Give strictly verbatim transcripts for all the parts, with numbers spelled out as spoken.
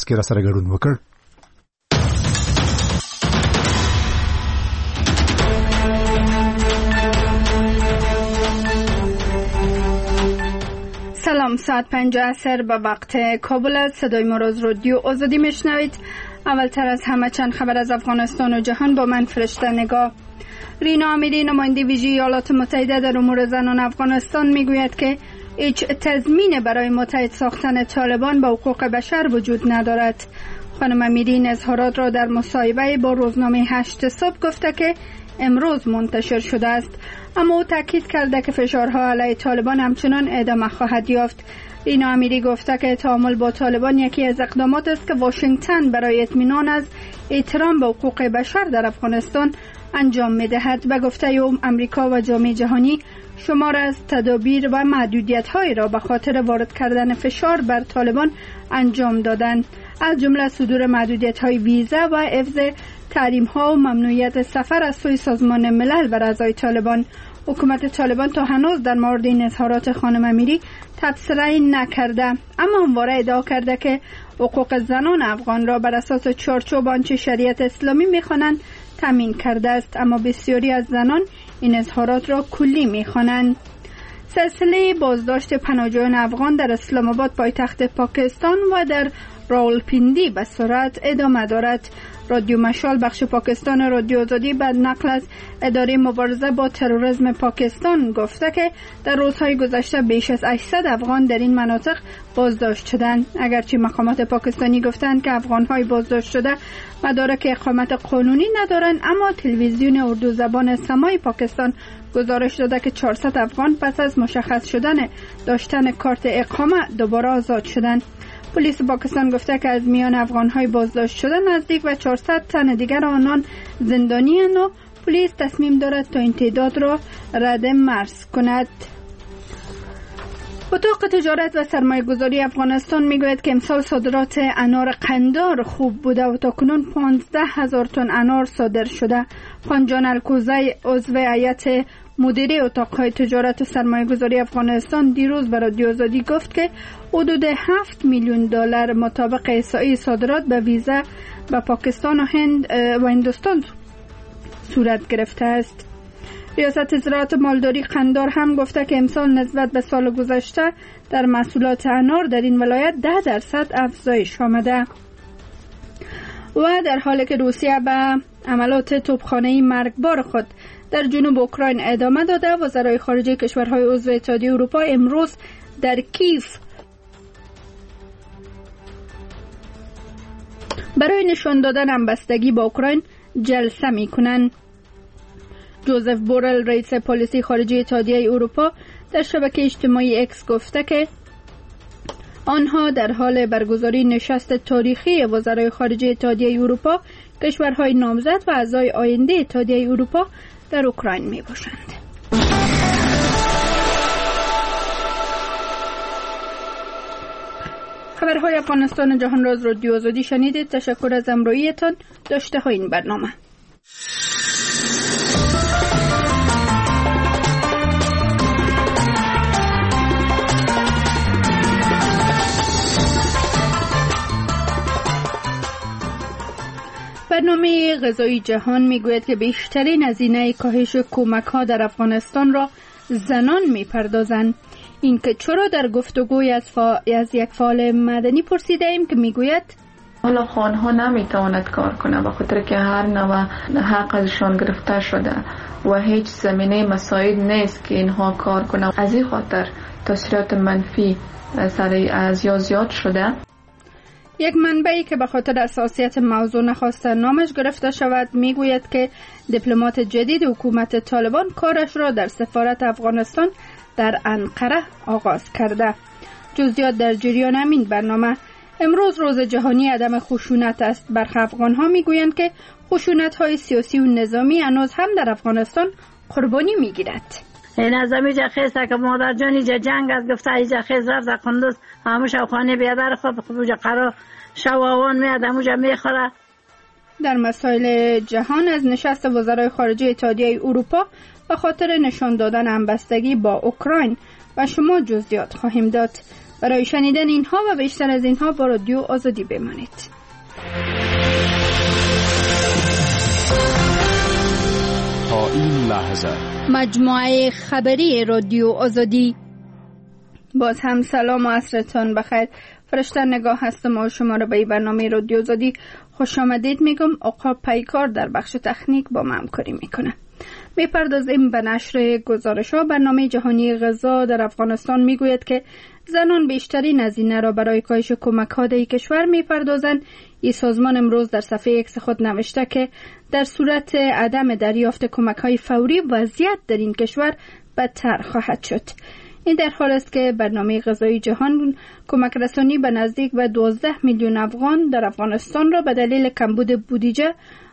کې را سره ګډون وکړ. سلام، ساعت پنج عصر به وقت کابل است. صدای ما را از رادیو آزادی میشنوید. اولتر از همه چند خبر از افغانستان و جهان با من فرشته نگاه. رینا امیری نماینده ویژه ایالات متحده در امور زنان افغانستان میگوید که هیچ تضمین برای متحد ساختن طالبان با حقوق بشر وجود ندارد. خانم امیری این اظهارات را در مصاحبه با روزنامه هشت صبح گفته که امروز منتشر شده است، اما او تاکید کرده که فشارها علیه طالبان همچنان ادامه خواهد یافت. رینا امیری گفته که تعامل با طالبان یکی از اقدامات است که واشنگتن برای اطمینان از احترام به حقوق بشر در افغانستان انجام می‌دهد. به گفته او امریکا و جامعه جهانی شمار از تدابیر و محدودیت‌هایی را به خاطر وارد کردن فشار بر طالبان انجام دادند، از جمله صدور محدودیت‌های ویزا و حفظ تحریم‌ها و ممنوعیت سفر از سوی سازمان ملل بر اعضای طالبان. حکومت طالبان تا هنوز در مورد این اظهارات خانم امیری تبصره نکرده، اما همواره ادعا کرده که حقوق زنان افغان را بر اساس چارچوب آنچه شریعت اسلامی می‌خوانند تامین کرده است، اما بسیاری از زنان این اظهارات را کلی می‌خوانند. سلسله بازداشت پناهجویان افغان در اسلام آباد پایتخت پاکستان و در راولپیندی به سرعت ادامه دارد. رادیو مشال بخش پاکستان رادیو آزادی بعد نقل از اداره مبارزه با تروریسم پاکستان گفته که در روزهای گذشته بیش از هشتصد افغان در این مناطق بازداشت شدند. اگرچه مقامات پاکستانی گفتند که افغان‌های بازداشت شده مدارک اقامت قانونی ندارند، اما تلویزیون اردو زبان سمای پاکستان گزارش داده که چهارصد افغان پس از مشخص شدن داشتن کارت اقامه دوباره آزاد شدند. پلیس پاکستان گفته که از میان افغان‌های بازداشت شده نزدیک به چهارصد تن دیگر آنان زندانی اند و پلیس تصمیم دارد تا این تعداد را رد مرز کند. اتاق تجارت و سرمایه گذاری افغانستان میگوید که امسال صادرات انار قندار خوب بوده و تاکنون پانزده هزار تن انار صادر شده. خانجان الکوزی عضو هیئت مدیره اتاقهای تجارت و سرمایه گذاری افغانستان دیروز به رادیو آزادی گفت که حدود هفت میلیون دلار مطابق احصایی صادرات به ویزا به پاکستان و هند و هندوستان صورت گرفته است. ریاست زراعت و مالداری قندار هم گفته که امسال نسبت به سال گذشته در محصولات انار در این ولایت ده درصد افزایش آمده. و در حالی که روسیه به عملات توپخانه‌ای مرگبار خود در جنوب اوکراین ادامه داده، وزرای خارجه کشورهای عضو اتحادیه اروپا امروز در کیف برای نشان دادن همبستگی با اوکراین جلسه می‌کنند. جوزف بورل رئیس پالیسی خارجه اتحادیه اروپا در شبکه اجتماعی اکس گفته که آنها در حال برگزاری نشست تاریخی وزرای خارجه اتحادیه اروپا، کشورهای نامزد و اعضای آینده اتحادیه اروپا در اوکراین می باشند. خبرهای افغانستان و جهان را از رادیو آزادی شنیدید. تشکر از همراهیتان. داشته های این برنامه. برنامه غذایی جهان میگوید که بیشترین هزینه کاهش کمک‌ها در افغانستان را زنان میپردازند. این که چرا در گفتگوی از, فا... از یک فعال مدنی پرسیده ایم که میگوید حالا خانها نمیتواند کار کنه به خاطر که هر نوع حق ازشان گرفته شده و هیچ زمینه مساعد نیست که اینها کار کنه. از این خاطر تاثیرات منفی سر از یا زیاد شده. یک منبعی که به خاطر حساسیت موضوع نخواسته نامش گرفته شود میگوید که دیپلمات جدید حکومت طالبان کارش را در سفارت افغانستان در انقره آغاز کرده. جزئیات در جریان همین برنامه. امروز روز جهانی عدم خشونت است. برخی افغان‌ها میگویند که خشونت‌های سیاسی و نظامی هنوز هم در افغانستان قربانی میگیرد. این از امیجا خیسته که مادر جانی جا جنگ از گفته ایجا خیز رفت در قندوز هموش خانه بیادر خوب خوب قرار شواوان میاد هموجا میخوره. در مسائل جهان از نشست وزرای خارجه اتحادیه اروپا به خاطر نشان دادن همبستگی با اوکراین و شما جزئیات خواهیم داد. برای شنیدن اینها و بیشتر از اینها با رادیو آزادی بمانید. تا این لحظه مجموعه خبری رادیو آزادی. باز هم سلام و عصرتان بخیر. فرشته نگاه هستم و شما را به برنامه رادیو آزادی خوش آمدید میگم. آقا پیکار در بخش تکنیک با ما همکاری میکنه. میپردازیم به نشر گزارش ها. برنامه جهانی غذا در افغانستان میگوید که زنان بیشترین هزینه را برای کاهش کمک ها در کشور میپردازند. این سازمان امروز در صفحه ایکس خود نوشته که در صورت عدم دریافت کمک های فوری وضعیت در این کشور بدتر خواهد شد. این در حال است که برنامه غذایی جهان کمک رسانی به نزدیک به دوازده میلیون افغان در افغانستان را به دلیل کمبود بودجه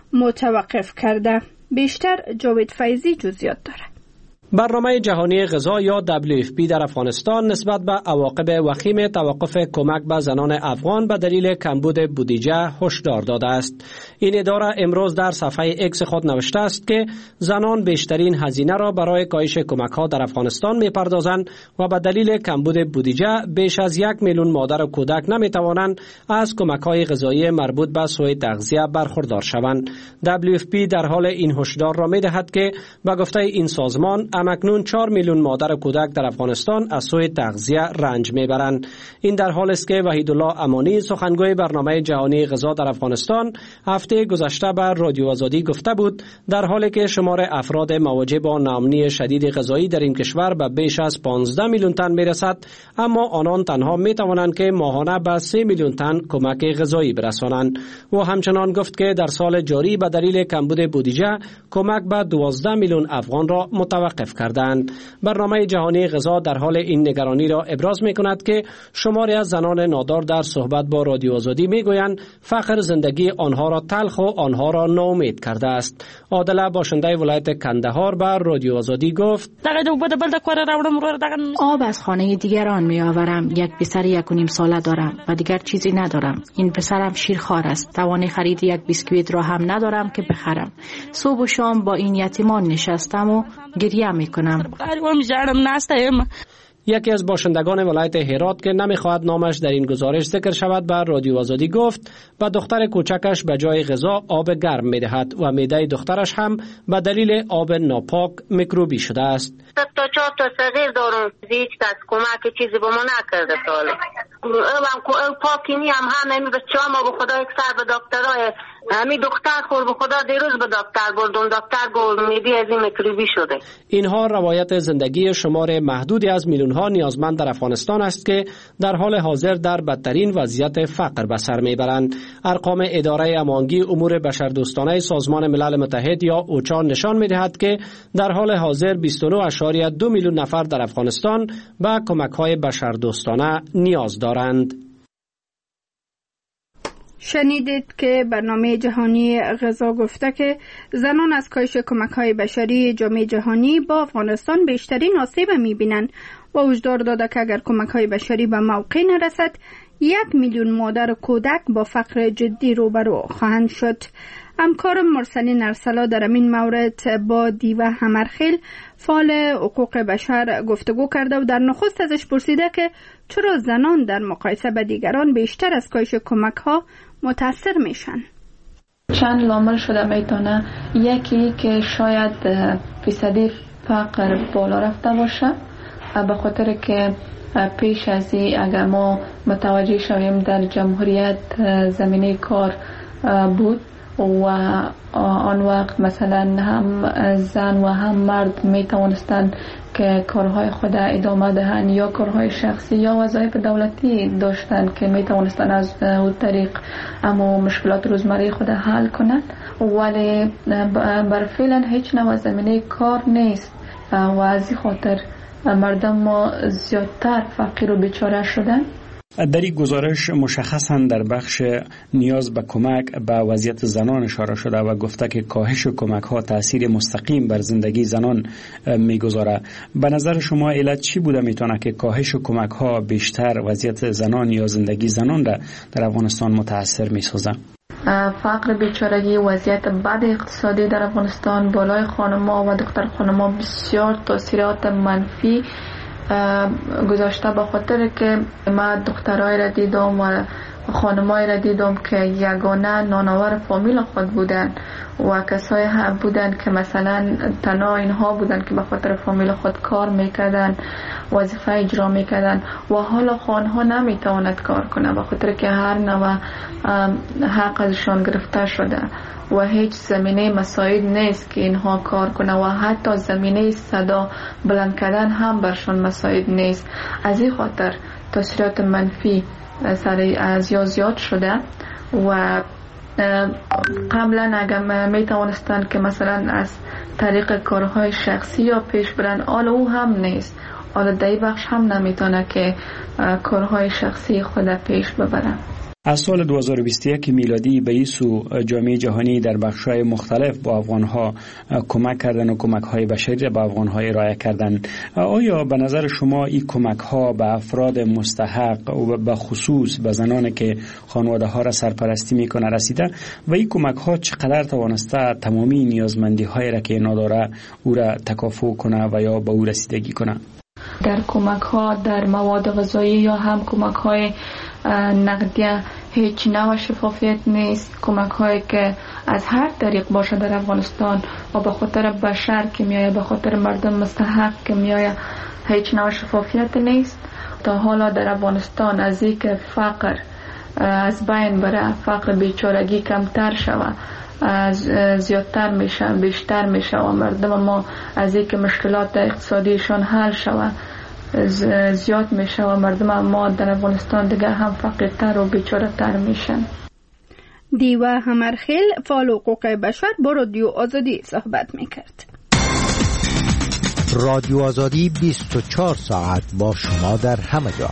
متوقف کرده. بیشتر جاوید فیضی جزئیات داره. برنامه جهانی غذا یا دبلیو اف پی در افغانستان نسبت به عواقب وخیم توقف کمک به زنان افغان به دلیل کمبود بودجه هشدار داده است. این اداره امروز در صفحه ایکس خود نوشته است که زنان بیشترین هزینه را برای کاهش کمک ها در افغانستان می‌پردازند و به دلیل کمبود بودجه بیش از یک میلیون مادر و کودک نمی‌توانند از کمک های غذایی مربوط به سوء تغذیه برخوردار شوند. دبلیو اف پی در حال این هشدار را می‌دهد که به گفته این سازمان همکنون چهار میلیون مادر و کودک در افغانستان از سوء تغذیه رنج میبرند. این در حالی است که وحیدالله امانی سخنگوی برنامه جهانی غذا در افغانستان هفته گذشته به رادیو آزادی گفته بود در حالی که شمار افراد مواجه با ناامنی شدید غذایی در این کشور به بیش از پانزده میلیون تن میرسد، اما آنان تنها میتوانند که ماهانه به سه میلیون تن کمک غذایی برسانند. و همچنان گفت که در سال جاری به دلیل کمبود بودجه کمک به دوازده میلیون افغان را متوقف کردند. برنامه جهانی غذا در حال این نگرانی را ابراز می کند که شماری از زنان نادار در صحبت با رادیو آزادی می گویند فقر زندگی آنها را تلخ و آنها را ناامید کرده است. عادله باشنده ولایت کندهار بر رادیو آزادی گفت: آب از خانه دیگران می آورم. یک پسر یک و نیم ساله دارم و دیگر چیزی ندارم. این پسرم شیرخوار است. توان خرید یک بیسکویت را هم ندارم که بخرم. صبح و شام با این یتیمان نشستم و گریه می کنم. یکی از باشندگان ولایت هرات که نمیخواهد نامش در این گزارش ذکر شود بر رادیو آزادی گفت به دختر کوچکش به جای غذا آب گرم میدهد و معده دخترش هم به دلیل آب ناپاک میکروبی شده است. تا چهار تا صغیر دارم، هیچ کس کمک چیزی به ما نکرده ساله. او پاکی نی هم همه بچه ها ما به خدا یک سر به دکترهای همی دختر خور به خدا دیروز به دکتر بردم، دکتر گفت میدی از این میکروبی شده. اینها روایت زندگی شمار محدودی از میلیون ها نیازمند در افغانستان است که در حال حاضر در بدترین وضعیت فقر به سر میبرند. ارقام اداره امانگی امور بشردوستانه سازمان ملل متحد یا اوچا نشان میدهد که در حال حاضر بیست و نه اشاریه دو میلیون نفر در افغانستان به کمک های بشردوستانه نیاز دارند. شنیدید که برنامه جهانی غذا گفته که زنان از کاهش کمک‌های بشری جامعه جهانی با افغانستان بیشترین آسیب می‌بینند و هشدار داده که اگر کمک‌های بشری به موقع نرسد یک میلیون مادر و کودک با فقر جدی روبرو خواهند شد. همکارم مرسلین ارسلا در این مورد با دیوه همرخیل فعال حقوق بشر گفتگو کرده و در نخست ازش پرسیده که چرا زنان در مقایسه با دیگران بیشتر از کاهش کمک‌ها متاثر میشن. چند لامل شده میتونه. یکی که شاید فیصدی فقر بالا رفته باشه به خاطر که پیش از این اگر ما متوجه شویم در جمهوریت زمینه کار بود و آن وقت مثلا هم زن و هم مرد می توانستند که کارهای خود ادامه دهند یا کارهای شخصی یا وظایف دولتی داشتند که می توانستند از اون طریق اما مشکلات روزمره خود حل کنند، ولی بر فعلا هیچ نوع زمینه کار نیست و از این خاطر مردم ما زیادتر فقیر و بیچاره شدن. در این گزارش مشخصاً در بخش نیاز به کمک به وضعیت زنان اشاره شده و گفته که کاهش کمک ها تأثیر مستقیم بر زندگی زنان میگذاره. به نظر شما علت چی بوده میتونه که کاهش کمک ها بیشتر وضعیت زنان یا زندگی زنان را در افغانستان متاثر میسازه؟ فقر، بیچارگی، وضعیت بد اقتصادی در افغانستان، بالای خانم‌ها و دختر خانم‌ها بسیار تاثیرات منفی گذاشته، به خاطر که ما دخترای را دیدم و خانمای را دیدم که یگانه نانآور فامیل خود بودن و کسای هم بودن که مثلا تنها اینها بودن که به خاطر فامیل خود کار میکردن، وظیفه اجرا میکردن و حالا خانها نمیتواند کار کنه به خاطر که هر نوع حق ازشان گرفته شده و هیچ زمینه مساعد نیست که اینها کار کنه و حتی زمینه صدا بلند کردن هم برشان مساعد نیست. از این خاطر تاثیرات منفی سر از یا زیاد شده و قبلا اگر می توانستند که مثلا از طریق کارهای شخصی یا پیش برن، حالا او هم نیست. حالا در بخش هم نمیتونه که کارهای شخصی خود پیش ببرن. از سال دو هزار و بیست و یک میلادی به این سو جامعه جهانی در بخش‌های مختلف با افغان‌ها کمک کردن و کمک‌های بشری به افغان‌ها ارائه کردن. آیا به نظر شما این کمک‌ها به افراد مستحق و به خصوص به زنانی که خانواده‌ها را سرپرستی می‌کنه رسیده و این کمک‌ها چقدر توانسته تمامی نیازمندی‌های را که نداره او را تکافؤ کنه و یا به او رسیدگی کنه؟ در کمک‌ها در مواد غذایی یا هم کمک‌های نقدی هیچ نوع شفافیت نیست. کمک هایی که از هر طریق باشه در افغانستان و به خاطر بشر که میایه، به خاطر مردم مستحق که میایه، هیچ نوع شفافیت نیست. تا حالا در افغانستان از این که فقر از بین بره، فقر بیچارگی کمتر شوه، زیادتر میشه، بیشتر میشه و مردم ما از این که مشکلات اقتصادیشان حل شوه زیاد میشه و مردم ما در افغانستان دیگه هم فقیرتر و بیچاره تر میشن. دیوه همرخیل فعال حقوق بشر با رادیو آزادی صحبت میکرد. رادیو آزادی بیست و چهار ساعت با شما در همه جا.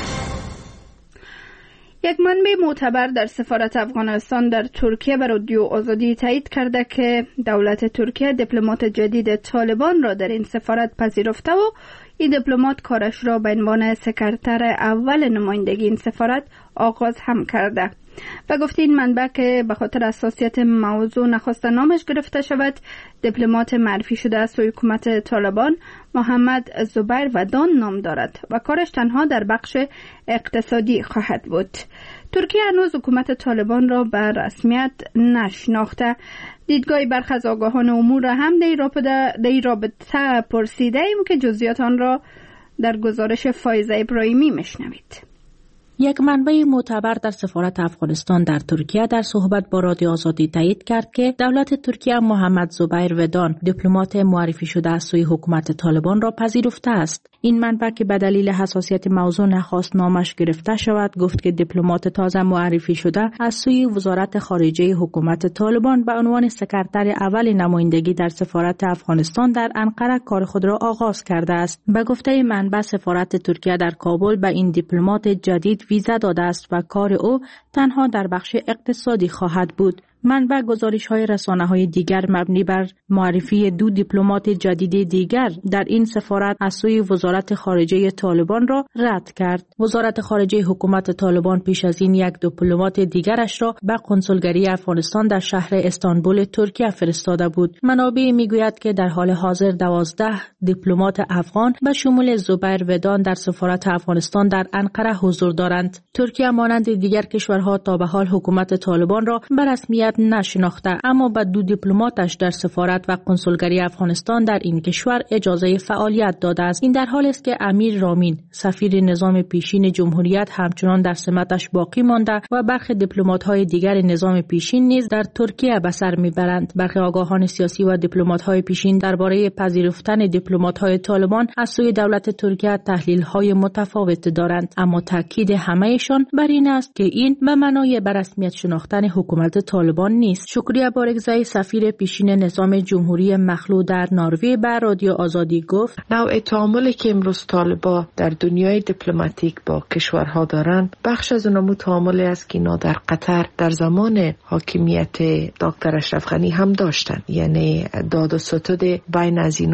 یک منبع معتبر در سفارت افغانستان در ترکیه به رادیو آزادی تایید کرده که دولت ترکیه دیپلمات جدید طالبان را در این سفارت پذیرفته و این دیپلمات کارش را به عنوان سکرتر اول نمایندگی این سفارت آغاز هم کرده. و گفت این منبع که به خاطر حساسیت موضوع نخواست نامش گرفته شود، دیپلمات معرفی شده از سوی حکومت طالبان محمد زبیر ودان نام دارد و کارش تنها در بخش اقتصادی خواهد بود. ترکیه هنوز حکومت طالبان را به رسمیت نشناخته. دیدگاه برخی از آگاهان امور هم در این رابطه پرسیده ایم که جزئیات آن را در گزارش فایزه ابراهیمی میشنوید. یک منبع معتبر در سفارت افغانستان در ترکیه در صحبت با رادیو آزادی تایید کرد که دولت ترکیه محمد زبیر ودان دیپلمات معرفی شده از سوی حکومت طالبان را پذیرفته است. این منبع که به دلیل حساسیت موضوع نخواست نامش گرفته شود گفت که دیپلمات تازه معرفی شده از سوی وزارت خارجه حکومت طالبان به عنوان سکرتر اول نمایندگی در سفارت افغانستان در انقره کار خود را آغاز کرده است. به گفته منبع سفارت ترکیه در کابل به این دیپلمات جدید ویزا داده است و کار او تنها در بخش اقتصادی خواهد بود. منبع گزارش‌های رسانه‌های دیگر مبنی بر معرفی دو دیپلمات جدید دیگر در این سفارت از سوی وزارت خارجه طالبان را رد کرد. وزارت خارجه حکومت طالبان پیش از این یک دیپلمات دیگرش را به کنسولگری افغانستان در شهر استانبول ترکیه فرستاده بود. منابع میگوید که در حال حاضر دوازده دیپلمات افغان به شمول زبیر ودان در سفارت افغانستان در انقره حضور دارند. ترکیه مانند دیگر کشورها تا به حال حکومت طالبان را به رسمیت نشناخته، اما به دو دیپلماتش در سفارت و کنسولگری افغانستان در این کشور اجازه فعالیت داده است. این در حالی است که امیر رامین سفیر نظام پیشین جمهوریت همچنان در سمتش باقی مانده و برخی دیپلمات‌های دیگر نظام پیشین نیز در ترکیه به سر میبرند. برخی آگاهان سیاسی و دیپلمات‌های پیشین درباره پذیرفتن دیپلمات‌های طالبان از سوی دولت ترکیه تحلیل‌های متفاوت دارند، اما تاکید همه‌شان بر این است که این به معنای به رسمیت شناختن حکومت طالبان نیست. شکریه بارگزای سفیر پیشین نظام جمهوری مخلوع در نروژ به رادیو آزادی گفت نوع تعاملی که امروز طالبان در دنیای دیپلماتیک با کشورها دارند بخش از نمو تعاملی است که اینا در قطر در زمان حاکمیت دکتر اشرف غنی هم داشتن، یعنی داد و ستد بین از اینا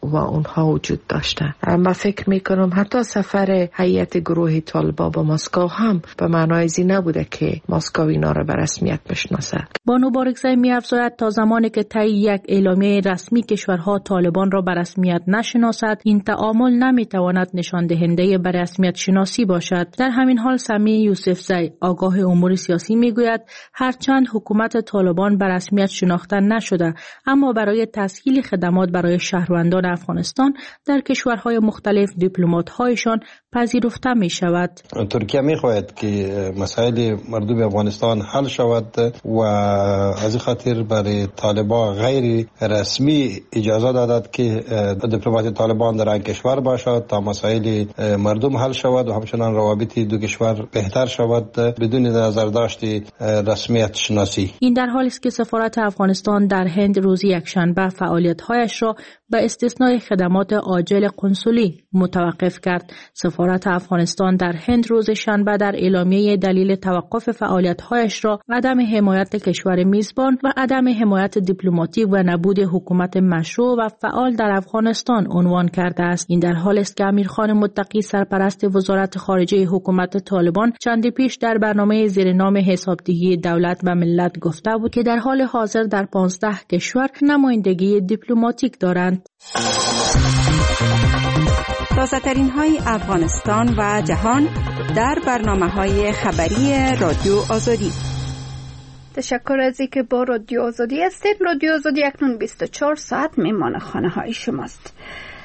و اونها وجود داشته. من فکر میکنم حتی سفر هیئت گروه طالبان به مسکو هم به معنای زی نبوده که مسکو اینا را به رسمیت بشناسه. بانو بارکزئی می‌افزاید تا زمانی که طی یک اعلامیه رسمی کشورها طالبان را به رسمیت نشناسد، این تعامل نمیتواند نشان دهنده به رسمیت شناسی باشد. در همین حال سمیع یوسفزئی آگاه امور سیاسی میگوید هرچند حکومت طالبان به رسمیت شناخته نشده، اما برای تسهیل خدمات برای شهروندان افغانستان در کشورهای مختلف دیپلمات‌هایشان پذیرفته می شود. ترکیه می خواهد که مسائل مردم افغانستان حل شود و از خاطر برای طالبان غیر رسمی اجازه دادد که دیپلمات طالبان در آن کشور باشد تا مسائل مردم حل شود و همچنان روابط دو کشور بهتر شود بدون نظر داشت رسمیت شناسی. این در حالی است که سفارت افغانستان در هند روز یکشنبه فعالیت‌هایش را به استثنای خدمات عاجل قنسولی متوقف کرد. سفارت افغانستان در هند روز شنبه در اعلامیه دلیل توقف فعالیت‌هایش را عدم حمایت کشور میزبان و عدم حمایت دیپلماتیک و نبود حکومت مشروع و فعال در افغانستان عنوان کرده است. این در حالی است که امیرخان متقی سرپرست وزارت خارجه حکومت طالبان چندی پیش در برنامه زیر نام حسابدهی دولت و ملت گفته بود که در حال حاضر در پانزده کشور نمایندگی دیپلماتیک دارند. تازه‌ترین های افغانستان و جهان در برنامه‌های خبری رادیو آزادی. تشکر از اینکه با رادیو آزادی هستید. رادیو آزادی اکنون بیست و چهار ساعت میمان خانه های شماست.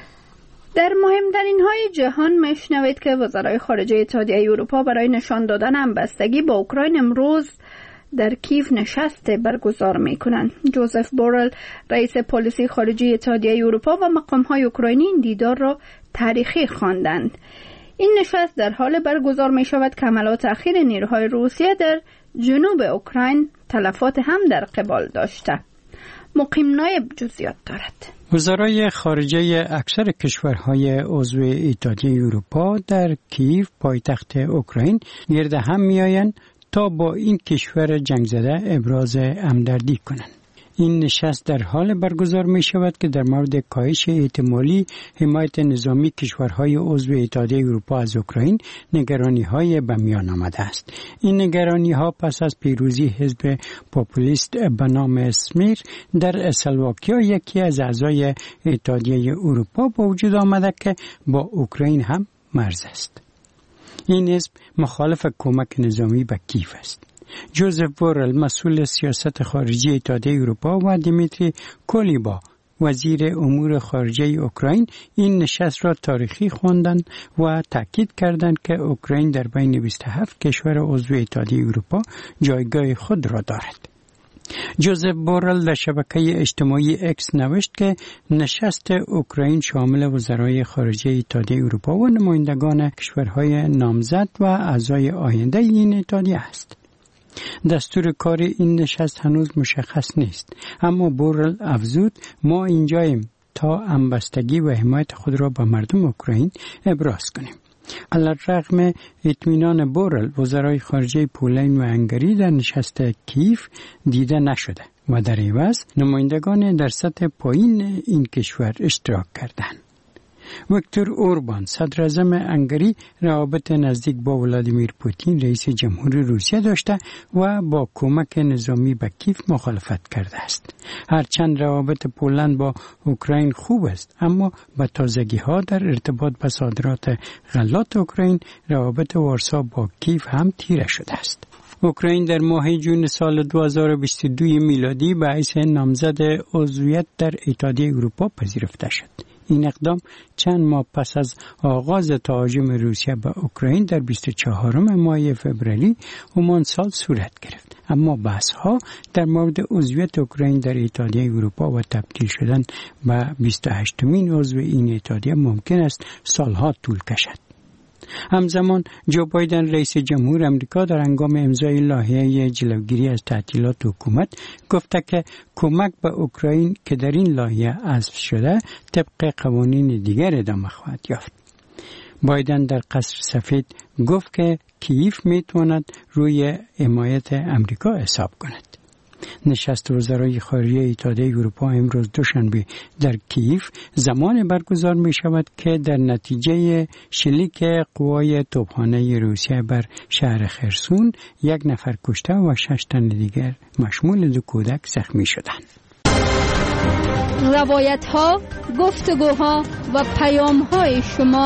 در مهمترین های جهان میشنوید که وزرای خارجه اتحادیه اروپا برای نشان دادن همبستگی با اوکراین امروز در کیف نشست برگزار میکنند. جوزف بورل رئیس پلیسی خارجی اتحادیه اروپا و مقام‌های اوکراینی این دیدار را تاریخی خواندند. این نشست در حال برگزار می شود که حملات اخیر نیروهای روسیه در جنوب اوکراین تلفات هم در قبال داشته. مقیم نایب جزئیات دارد. وزرای خارجه اکثر کشورهای عضو اتحادیه اروپا در کیف پایتخت اوکراین گرد هم میآیند تا با این کشور جنگ زده ابراز همدردی کنند. این نشست در حال برگزار می شود که در مورد کاهش احتمالی حمایت نظامی کشورهای عضو اتحادیه اروپا از اوکراین نگرانی های به میان آمده است. این نگرانی ها پس از پیروزی حزب پاپولیست به نام سمیر در اسلواکیا یکی از اعضای اتحادیه اروپا با وجود آمده که با اوکراین هم مرز است. این حزب مخالف کمک نظامی به کیف است. جوزف بورل مسئول سیاست خارجی اتحادیه اروپا و دیمیتری کولیبا وزیر امور خارجه اوکراین این نشست را تاریخی خواندند و تاکید کردند که اوکراین در بین بیست و هفت کشور عضو اتحادیه اروپا جایگاه خود را دارد. جوزف بورل در شبکه اجتماعی اکس نوشت که نشست اوکراین شامل وزرای خارجه اتحادیه اروپا و نمایندگان کشورهای نامزد و اعضای آینده این اتحادیه است. دستور کار این نشست هنوز مشخص نیست، اما بورل افزود ما اینجاییم تا همبستگی و حمایت خود را به مردم اوکراین ابراز کنیم. علی‌رغم اطمینان بورل، وزرای خارجه پولند و هنگری در نشست کیف دیده نشده و در عوض نمایندگان در سطح پایین این کشور اشتراک کردند. ویکتور اوربان صدر اعظم هنگری روابط نزدیک با ولادیمیر پوتین رئیس جمهوری روسیه داشته و با کمک نظامی به کیف مخالفت کرده است. هرچند روابط پولند با اوکراین خوب است، اما با تازگی ها در ارتباط با صادرات غلات اوکراین روابط وارسا با کیف هم تیره شده است. اوکراین در ماه جون سال دو هزار و بیست و دو میلادی به حیث نامزد عضویت در اتحادیه اروپا پذیرفته شد. این اقدام چند ماه پس از آغاز تهاجم روسیه به اوکراین در بیست و چهارم ماه فوریه همان سال صورت گرفت. اما بحث‌ها در مورد عضویت اوکراین در اتحادیه اروپا و تبدیل شدن به بیست و هشتمین عضو این اتحادیه ممکن است سالها طول کشد. همزمان جو بایدن رئیس جمهور امریکا در هنگام امضای لایحه جلوگیری از تعطیلات حکومت گفته که کمک به اوکراین که در این لایحه حذف شده طبق قوانین دیگر ادامه خواهد یافت. بایدن در قصر سفید گفت که کیف میتواند روی حمایت امریکا حساب کند. نشست وزرای خارجه اتحادیه اروپا امروز دوشنبه در کیف زمان برگزار می شود که در نتیجه شلیک قوای توپخانه روسیه بر شهر خرسون یک نفر کشته و شش تن دیگر مشمول دو کودک زخمی شدند. روایت ها، گفتگوها و پیام های شما.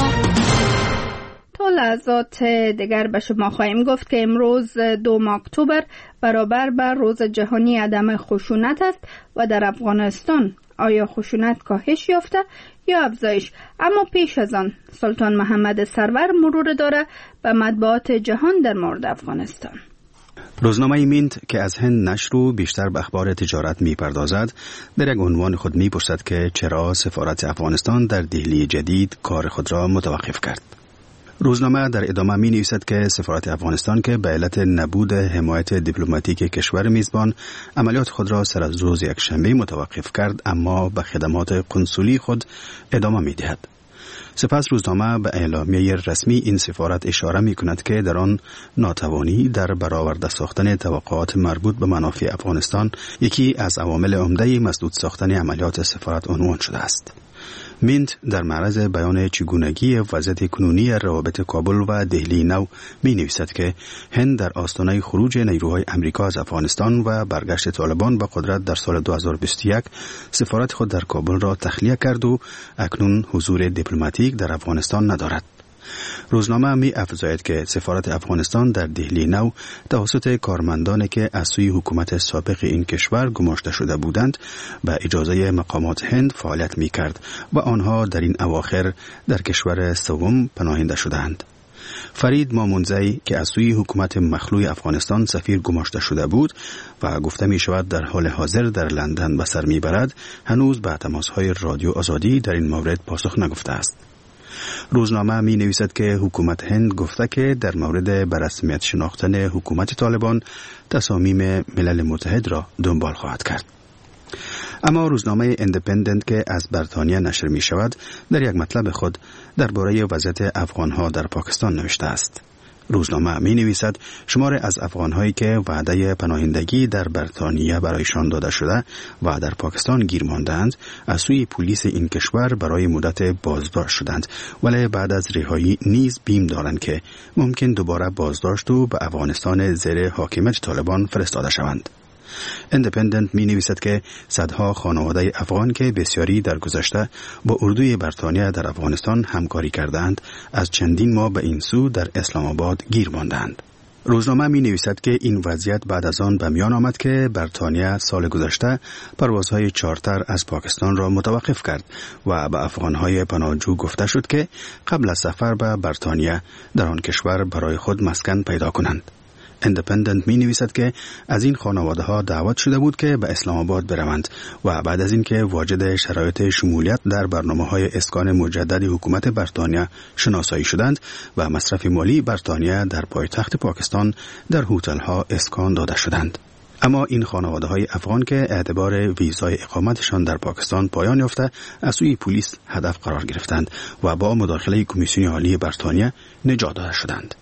تا لحظات دیگر به شما خواهیم گفت که امروز دوم اکتبر برابر بر روز جهانی عدم خشونت است و در افغانستان آیا خشونت کاهش یافته یا افزایش؟ اما پیش از آن سلطان محمد سرور مرور داره به مطبوعات جهان در مورد افغانستان. روزنامه مینت که از هند نشر و بیشتر به اخبار تجارت می‌پردازد در یک عنوان خود می‌پرسد که چرا سفارت افغانستان در دهلی جدید کار خود را متوقف کرد. روزنامه در ادامه می نویسد که سفارت افغانستان که به علت نبود حمایت دیپلماتیک کشور میزبان عملیات خود را سر از روز یکشنبه متوقف کرد، اما به خدمات قنسولی خود ادامه می دهد. سپس روزنامه به اعلامیه رسمی این سفارت اشاره می کند که در آن ناتوانی در برآورده ساختن توقعات مربوط به منافع افغانستان یکی از عوامل عمده مسدود ساختن عملیات سفارت عنوان شده است. مینت در معرض بیان چگونگی وضعیت کنونی روابط کابل و دهلی نو می نویسد که هند در آستانه خروج نیروهای امریکا از افغانستان و برگشت طالبان به قدرت در سال دو هزار و بیست و یک سفارت خود در کابل را تخلیه کرد و اکنون حضور دیپلماتیک در افغانستان ندارد. روزنامه می افزاید که سفارت افغانستان در دهلی نو توسط کارمندانی که از سوی حکومت سابق این کشور گماشته شده بودند به اجازه مقامات هند فعالیت می کرد و آنها در این اواخر در کشور سوم پناهنده شدند. فرید مامونزی که از سوی حکومت مخلوع افغانستان سفیر گماشته شده بود و گفته می شود در حال حاضر در لندن به سر می برد، هنوز به تماس‌های رادیو آزادی در این مورد پاسخ نگفته است. روزنامه می نویسد که حکومت هند گفته که در مورد به رسمیت شناختن حکومت طالبان تصامیم ملل متحد را دنبال خواهد کرد. اما روزنامه اندپندنت که از بریتانیا نشر می شود در یک مطلب خود درباره وضعیت افغانها در پاکستان نوشته است. روزنامه می نویسد شمار از افغانهایی که وعده پناهندگی در بریتانیا برایشان داده شده و در پاکستان گیر ماندند از سوی پلیس این کشور برای مدت بازداشت شدند، ولی بعد از رهایی نیز بیم دارند که ممکن دوباره بازداشت و به افغانستان زیر حاکمیت طالبان فرستاده شوند. اندپندنت می نویسد که صدها خانواده افغان که بسیاری در گذشته با اردوی بریتانیا در افغانستان همکاری کردند از چندین ماه به این سو در اسلام آباد گیر ماندند. روزنامه می نویسد که این وضعیت بعد از آن به میان آمد که بریتانیا سال گذشته پروازهای چارتر از پاکستان را متوقف کرد و به افغانهای پناهجو گفته شد که قبل از سفر به بریتانیا در آن کشور برای خود مسکن پیدا کنند. اندپندنت می نویسد که از این خانواده ها دعوت شده بود که به اسلام آباد بروند و بعد از اینکه واجد شرایط شمولیت در برنامه های اسکان مجدد حکومت بریتانیا شناسایی شدند و مصرف مالی بریتانیا در پایتخت پاکستان در هتل ها اسکان داده شدند. اما این خانواده های افغان که اعتبار ویزای اقامتشان در پاکستان پایان یافته از سوی پلیس هدف قرار گرفتند و با مداخله کمیسیون عالی بریتانیا نجات داده شدند.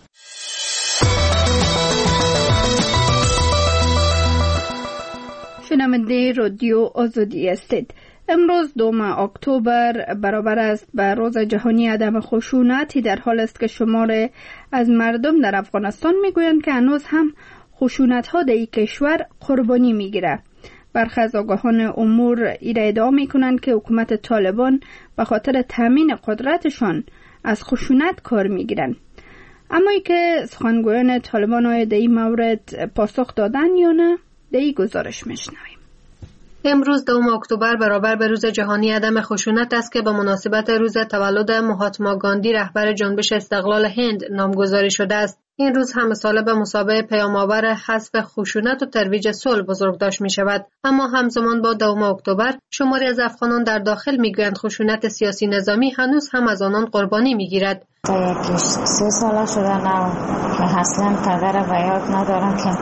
شنونده رادیو آزادی هستید. امروز دوم اکتبر برابر است به روز جهانی عدم خشونتی در حال است که شمار از مردم در افغانستان میگویند که هنوز هم خشونت ها در این کشور قربانی میگیره. برخی از آگاهان امور ایره ادعا میکنند که حکومت طالبان به خاطر تامین قدرتشان از خشونت کار میگیرند. اما ای که سخنگویان طالبان آیا در این مورد پاسخ دادن یا نه؟ در این گزارش میشنویم. امروز دوم اکتبر برابر به روز جهانی عدم خشونت است که به مناسبت روز تولد مهاتما گاندی رهبر جنبش استقلال هند نامگذاری شده است. این روز همساله به مثابه پیام‌آور حذف خشونت و ترویج صلح بزرگداشت می شود. اما همزمان با دوم اکتبر شماری از افغانان در داخل میگویند خشونت سیاسی نظامی هنوز هم از آنان قربانی میگیرد. تا یکیش سه ساله شده نه که اصلا پدر و یاد ندارم که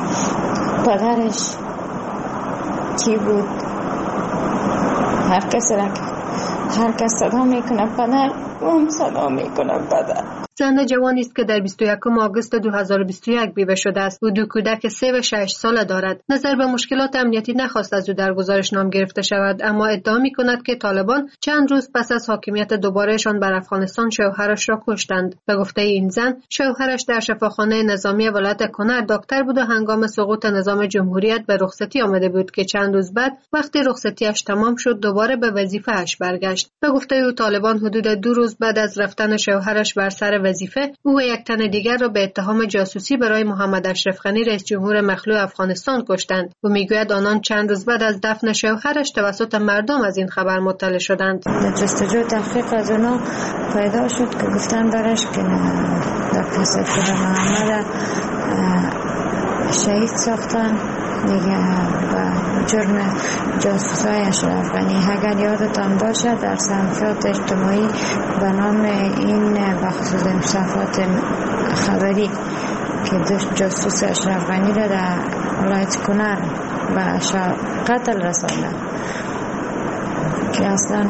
پدرش کی بود. هر کسی را هر کس صدا میکنه پدر، اون صدا میکنه پدر. زن جوانی است که در بیست و یکم آگوست دو هزار و بیست و یک بیوه شده است. او دو کودک سه و شش ساله دارد. نظر به مشکلات امنیتی نخواست از او در گزارش نام گرفته شود، اما ادعا میکند که طالبان چند روز پس از حاکمیت دوبارهشان بر افغانستان شوهرش را کشتند. به گفته این زن، شوهرش در شفاخانه نظامی ولایت کنر دکتر بود و هنگام سقوط نظام جمهوریت به رخصتی آمده بود که چند روز بعد وقتی رخصتیش تمام شد دوباره به وظیفه‌اش برگشت. به گفته او طالبان حدود دو روز بعد از رفتن شوهرش بر سر وظیفه او و یک تن دیگر را به اتهام جاسوسی برای محمد اشرف غنی رئیس جمهور مخلوع افغانستان کشتند. او میگوید آنان چند روز بعد از دفن شوهرش توسط مردم از این خبر مطلع شدند. جستجو تحقیق از اونا پیدا شد که گفتن برش که دکتر سید محمد شهید ساختن دیگه و جرم جاسوسای اشرف غنی. اگر یادتان باشه در صفحات اجتماعی به نام این بخصوص صفحات خبری که داشت جاسوس اشرف غنی را در ولایت کنر و قتل رسانده که اصلا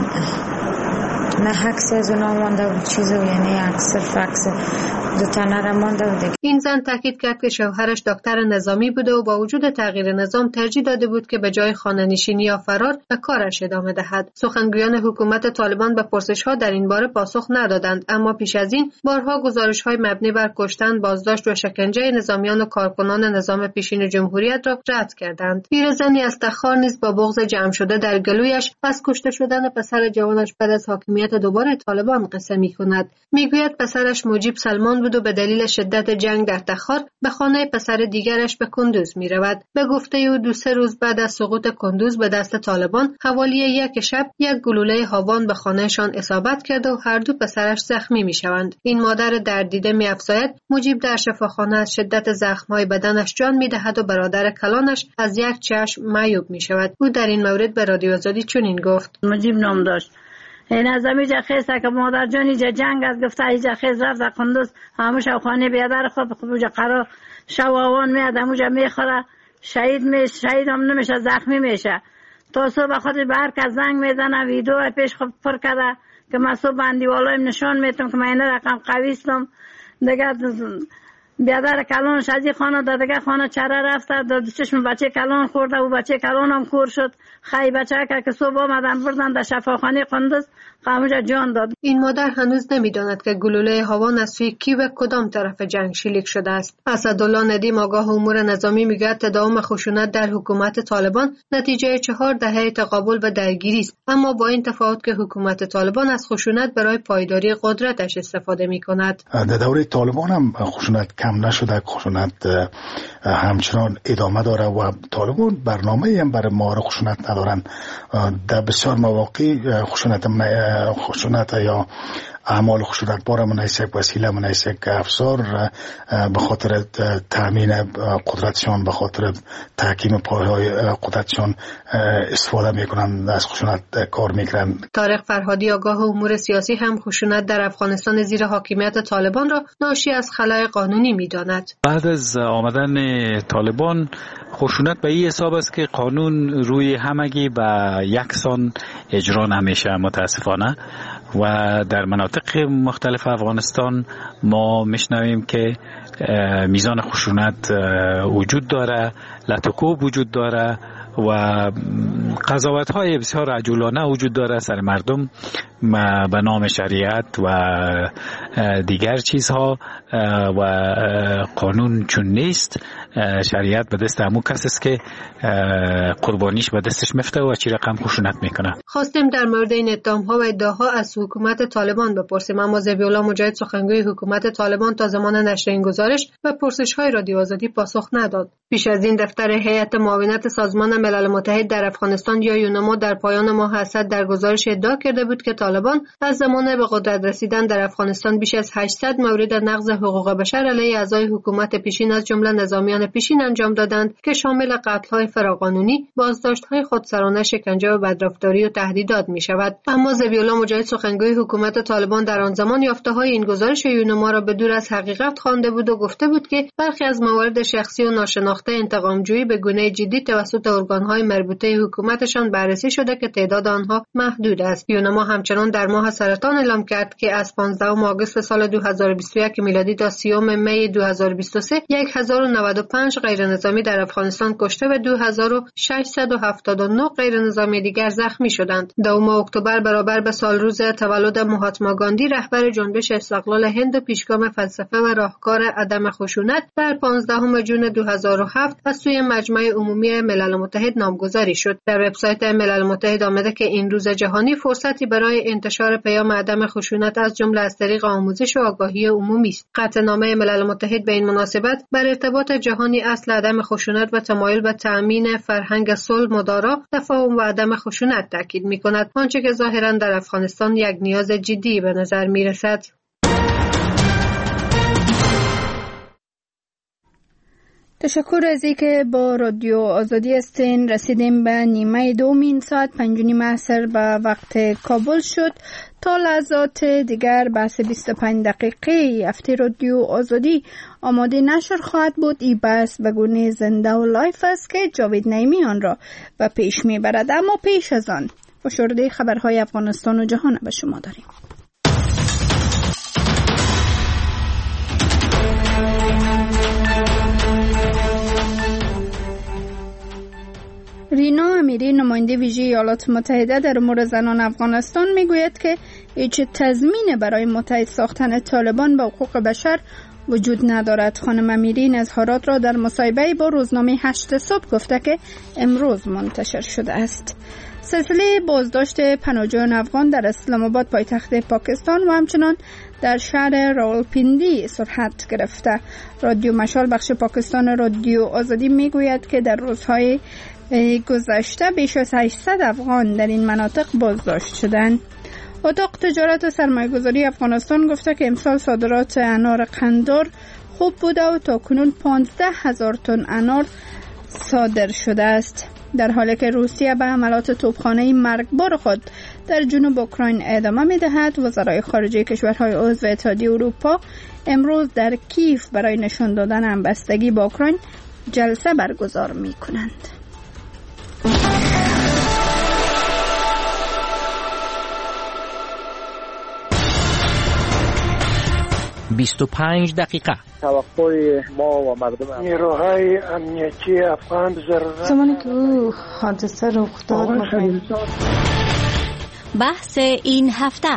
نه عکس از اونا مانده بود چیزی، یعنی عکس فکس دو تنه را مانده بود. این زن تاکید کرد که شوهرش دکتر نظامی بوده و با وجود تغییر نظام ترجیح داده بود که به جای خانه‌نشینی یا فرار به کارش ادامه دهد. سخنگویان حکومت طالبان به پرسش‌ها در این باره پاسخ ندادند، اما پیش از این بارها گزارش‌های مبنی بر کشتن، بازداشت و شکنجه نظامیان و کارکنان نظام پیشین جمهوریت را رد کردند. پیرزنی از تخار نیز با بغض جمع شده در گلویش از کشته شدن پسر جوانش بعد از حاکمیت دوباره طالبان قصه می‌کند. میگوید پسرش مجیب سلمان بود و به دلیل شدت جنگ در تخار به خانه پسر دیگرش به کندوز می رود. به گفته او دو سه روز بعد از سقوط کندوز به دست طالبان حوالی یک شب یک گلوله هاوان به خانهشان اصابت کرده و هر دو پسرش زخمی می شوند. این مادر دردیده می افزاید مجیب در شفاخانه از شدت زخم‌های بدنش جان می دهد و برادر کلانش از یک چشم معیوب می شود. او در این مورد به رادیو آزادی چنین گفت: مجیب نام داشت. این از امیجا خیسته که مادر جانی جا جنگ از گفته ایجا خیز رفت در قندوز هموش او خانه بیادر خود خوبوجا قرار شواوان میاد هموجا میخوره شهید میشه، شهید هم نمیشه، زخمی میشه. تا صبح خودش به هر کس زنگ میزنه ویدیو پیش خود پر کرده که من صبح بندی والایم نشان میتونم که من این رقم قویستم دیگه. بیادر کلانش از این خانه در دیگه خانه چره رفته در چشم بچه کلان خورده و بچه کلان هم کور شد. خیلی بچه که صبح آمدن بردن در شفاخانه قندوز قاموجا جان داد. این مادر هنوز نمیداند که گلوله هاوان از سوی کی و کدام طرف جنگ شلیک شده است. اسدالله ندیم آگاه امور نظامی میگوید تداوم خشونت در حکومت طالبان نتیجه چهار دهه تقابل و درگیری است، اما با این تفاوت که حکومت طالبان از خشونت برای پایداری قدرتش استفاده میکند. در دوره طالبان هم خشونت کم نشده، خشونت همچنان ادامه داره و طالبان برنامه‌ای هم برای مهار خشونت ندارن. در بسیار مواقع خشونت خشونت یا اعمال خشونت بار منحصر یک وسیله منحصر یک افسار به خاطر تامین قدرتشان، به خاطر تحکیم پایه‌های قدرتشان استفاده میکنند، از خشونت کار میکنند. طارق فرهادی آگاه امور سیاسی هم خشونت در افغانستان زیر حاکمیت طالبان را ناشی از خلأ قانونی میداند. بعد از آمدن طالبان خشونت به این حساب است که قانون روی همگی و یکسان اجرا نمیشه متاسفانه، و در مناطق مختلف افغانستان ما میشنویم که میزان خشونت وجود داره، لطوکوب وجود داره و قضاوت های بسیار عجولانه وجود داره سر مردم به نام شریعت و دیگر چیزها، و قانون چون نیست شریعت به دست همون کس است که قربانیش به دستش میفته و چی رقم خشونت میکنه. خواستیم در مورد این اتهام‌ها و ادعاها از حکومت طالبان بپرسیم، اما ذبیح‌الله مجاهد سخنگوی حکومت طالبان تا زمان نشر این گزارش و پرسش‌های رادیو آزادی پاسخ نداد. پیش از این دفتر هیئت معاونت سازمان ملل متحد در افغانستان یا یونما در پایان ماه اسد در گزارش ادعا کرده بود که طالبان از زمان به قدرت رسیدن در افغانستان بیش از هشتصد مورد نقض حقوق بشر علیه اعضای حکومت پیشین از جمله نظامیان پیشین انجام دادند که شامل قتل‌های فراقانونی، بازداشت‌های خودسرانه، شکنجه و بدرفتاری و تهدیدات می‌شود. اما ذبیح‌الله مجاهد سخنگوی حکومت طالبان در آن زمان یافته‌های این گزارش یونما را به دور از حقیقت خوانده بود و گفته بود که برخی از موارد شخصی و ناشناخته انتقام‌جویی به گونه جدی توسط ارگانهای مربوطه حکومتشان بررسی شده که تعداد آنها محدود است. یونما همچنان در ماه سرطان اعلام کرد که از پانزدهم آگوست سال دو هزار و بیست و یک میلادی تا سیوم می دو هزار و بیست و سه هزار و نود و پنج غیرنظامی در افغانستان کشته و دو هزار و ششصد و هفتاد و نه غیرنظامی دیگر زخمی شدند. دوم اکتبر برابر به سال روز تولد مهاتما گاندی رهبر جنبش استقلال هند و پیشگام فلسفه و راهکار عدم خشونت در پانزدهم ژوئن دو هزار و هفت از سوی مجمع عمومی ملل متحد نامگذاری شد. در وبسایت ملل متحد آمده که این روز جهانی فرصتی برای انتشار پیام عدم خشونت از جمله از طریق آموزش و آگاهی عمومی است. قطعنامه ملل متحد به این مناسبت بر ارتباط جهانی اصل عدم خشونت و تمایل به تأمین فرهنگ صلح، مدارا، تفاهم و عدم خشونت تاکید می‌کند، آنچه که ظاهراً در افغانستان یک نیاز جدی به نظر می‌رسد. تشکر از اینکه با رادیو آزادی هستین. رسیدیم به نیمه دومین ساعت پنج و نیم عصر به وقت کابل شد. تا لحظات دیگر بحث بیست و پنج دقیقه هفته رادیو آزادی آماده نشر خواهد بود. این بحث به گونه زنده و لایف است که جاوید نعیمی آن را به پیش میبرد. اما پیش از آن فشرده خبرهای افغانستان و جهان به شما داریم. رینا امیری نماینده ویژه ایالات متحده در امور زنان افغانستان میگوید که هیچ تضمین برای متحد ساختن طالبان به حقوق بشر وجود ندارد. خانم امیری این اظهارات را در مصاحبه با روزنامه هشت صبح گفته که امروز منتشر شده است. سلسله بازداشت پناهجویان افغان در اسلام آباد پایتخت پاکستان و همچنان در شهر راولپیندی صورت گرفته. رادیو مشال بخش پاکستان رادیو آزادی میگوید که در روزهای گذشته بیش از هشتصد افغان در این مناطق بازداشت شدند. اتاق تجارت و سرمایه‌گذاری افغانستان گفته که امسال صادرات انار قندار خوب بوده و تاکنون پانزده هزار تن انار صادر شده است. در حالی که روسیه به حملات توپخانه‌ای مرگبار خود در جنوب اوکراین ادامه می‌دهد، وزرای خارجه کشورهای عضو اتحادیه اروپا امروز در کیف برای نشان دادن همبستگی با اوکراین جلسه برگزار می‌کنند. بیست و پنج دقیقه توقع ما و مردم نیروهای امنیتی افغان ضرورت زمانی که او حادثه رخ داد. بحث این هفته.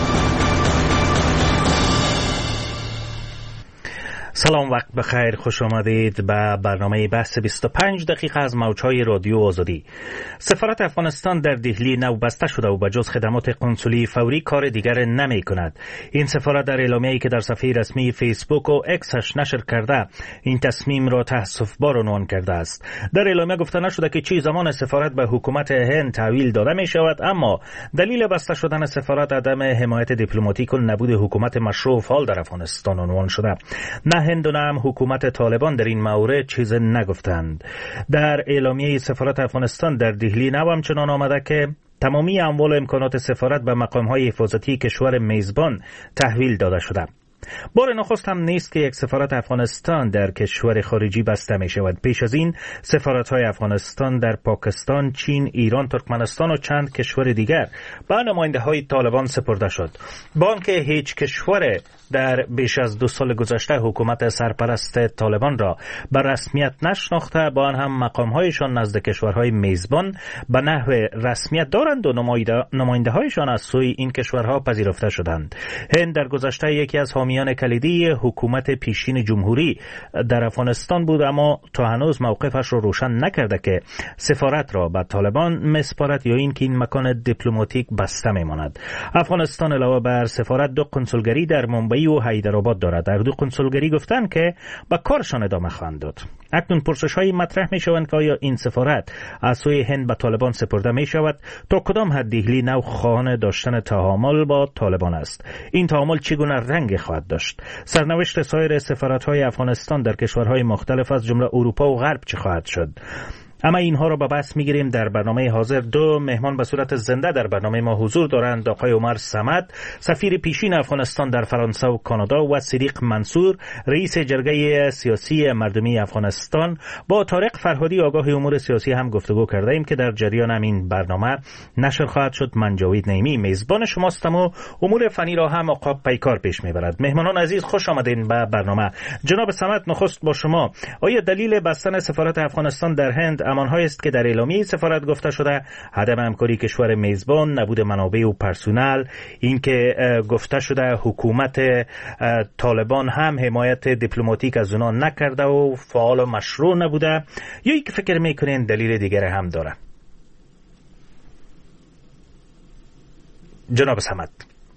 سلام، وقت بخیر، خوش آمدید به برنامه بحث بیست و پنج دقیقه از موجهای رادیو آزادی. سفارت افغانستان در دهلی نو بسته شده و به جز خدمات قنسولی فوری کار دیگر نمی کند. این سفارت در اعلامیه‌ای که در صفحه رسمی فیسبوک و اکسش نشر کرده این تصمیم را تأسف‌بار عنوان کرده است. در اعلامیه گفته نشده که چی زمان سفارت به حکومت هند تحویل داده می شود، اما دلیل بسته شدن سفارت عدم حمایت دیپلماتیک و نبود حکومت مشروع فعال در افغانستان عنوان شده. نه هند و نه هم حکومت طالبان در این مورد چیز نگفتند. در اعلامیه سفارت افغانستان در دهلی نو همچنان آمده که تمامی اموال و امکانات سفارت به مقام‌های حفاظتی کشور میزبان تحویل داده شده. بار نخست هم نیست که یک سفارت افغانستان در کشور خارجی بسته می شود. پیش از این سفارت‌های افغانستان در پاکستان، چین، ایران، ترکمنستان و چند کشور دیگر به نماینده‌های طالبان سپرده شد. با آنکه هیچ کشور در بیش از دو سال گذشته حکومت سرپرست طالبان را به رسمیت نشناخته، با آن هم مقام‌هایشان نزد کشورهای میزبان به نحو رسمیت دارند و نماینده‌هایشان از سوی این کشورها پذیرفته شدند. هند در گذشته یکی از حامیان کلیدی حکومت پیشین جمهوری در افغانستان بود، اما تا هنوز موقفش را روشن نکرده که سفارت را به طالبان مسپارد یا اینکه این مکان دیپلماتیک بسته میماند. افغانستان علاوه بر سفارت دو کنسولگری در منبعی و حیدرآباد دارد. در دو کنسولگری گفتند که به کارشان ادامه خواهند داد. اکنون پرسش‌هایی مطرح می‌شوند که آیا این سفارت از سوی هند به طالبان سپرده می‌شود؟ تا کدام حد دهلی نو خواهان داشتن تعامل با طالبان است؟ این تعامل چگونه رنگ خواهد داشت؟ سرنوشت سایر سفارت‌های افغانستان در کشورهای مختلف از جمله اروپا و غرب چه خواهد شد؟ اما اینها را به بحث میگیریم. در برنامه حاضر دو مهمان به صورت زنده در برنامه ما حضور دارند: آقای عمر صمد، سفیر پیشین افغانستان در فرانسه و کانادا، و صدیق منصور، رئیس جرگه سیاسی مردمی افغانستان. با طارق فرهادی، آگاه امور سیاسی، هم گفتگو کرده ایم که در جریان همین برنامه نشر خواهد شد. من جاوید نعیمی میزبان شماستم و امور فنی را هم آقا پیکار پیش میبرد. مهمانان عزیز، خوش آمدین به برنامه. جناب صمد، نخست با شما. آیا دلیل بستن سفارت افغانستان در هند همانهایی است که در اعلامیه سفارت گفته شده؟ عدم همکاری کشور میزبان، نبود منابع و پرسونل، اینکه گفته شده حکومت طالبان هم حمایت دیپلماتیک از اونا نکرده و فعال و مشروع نبوده، یا اینکه فکر میکنین دلیل دیگر هم داره؟ جناب صمد.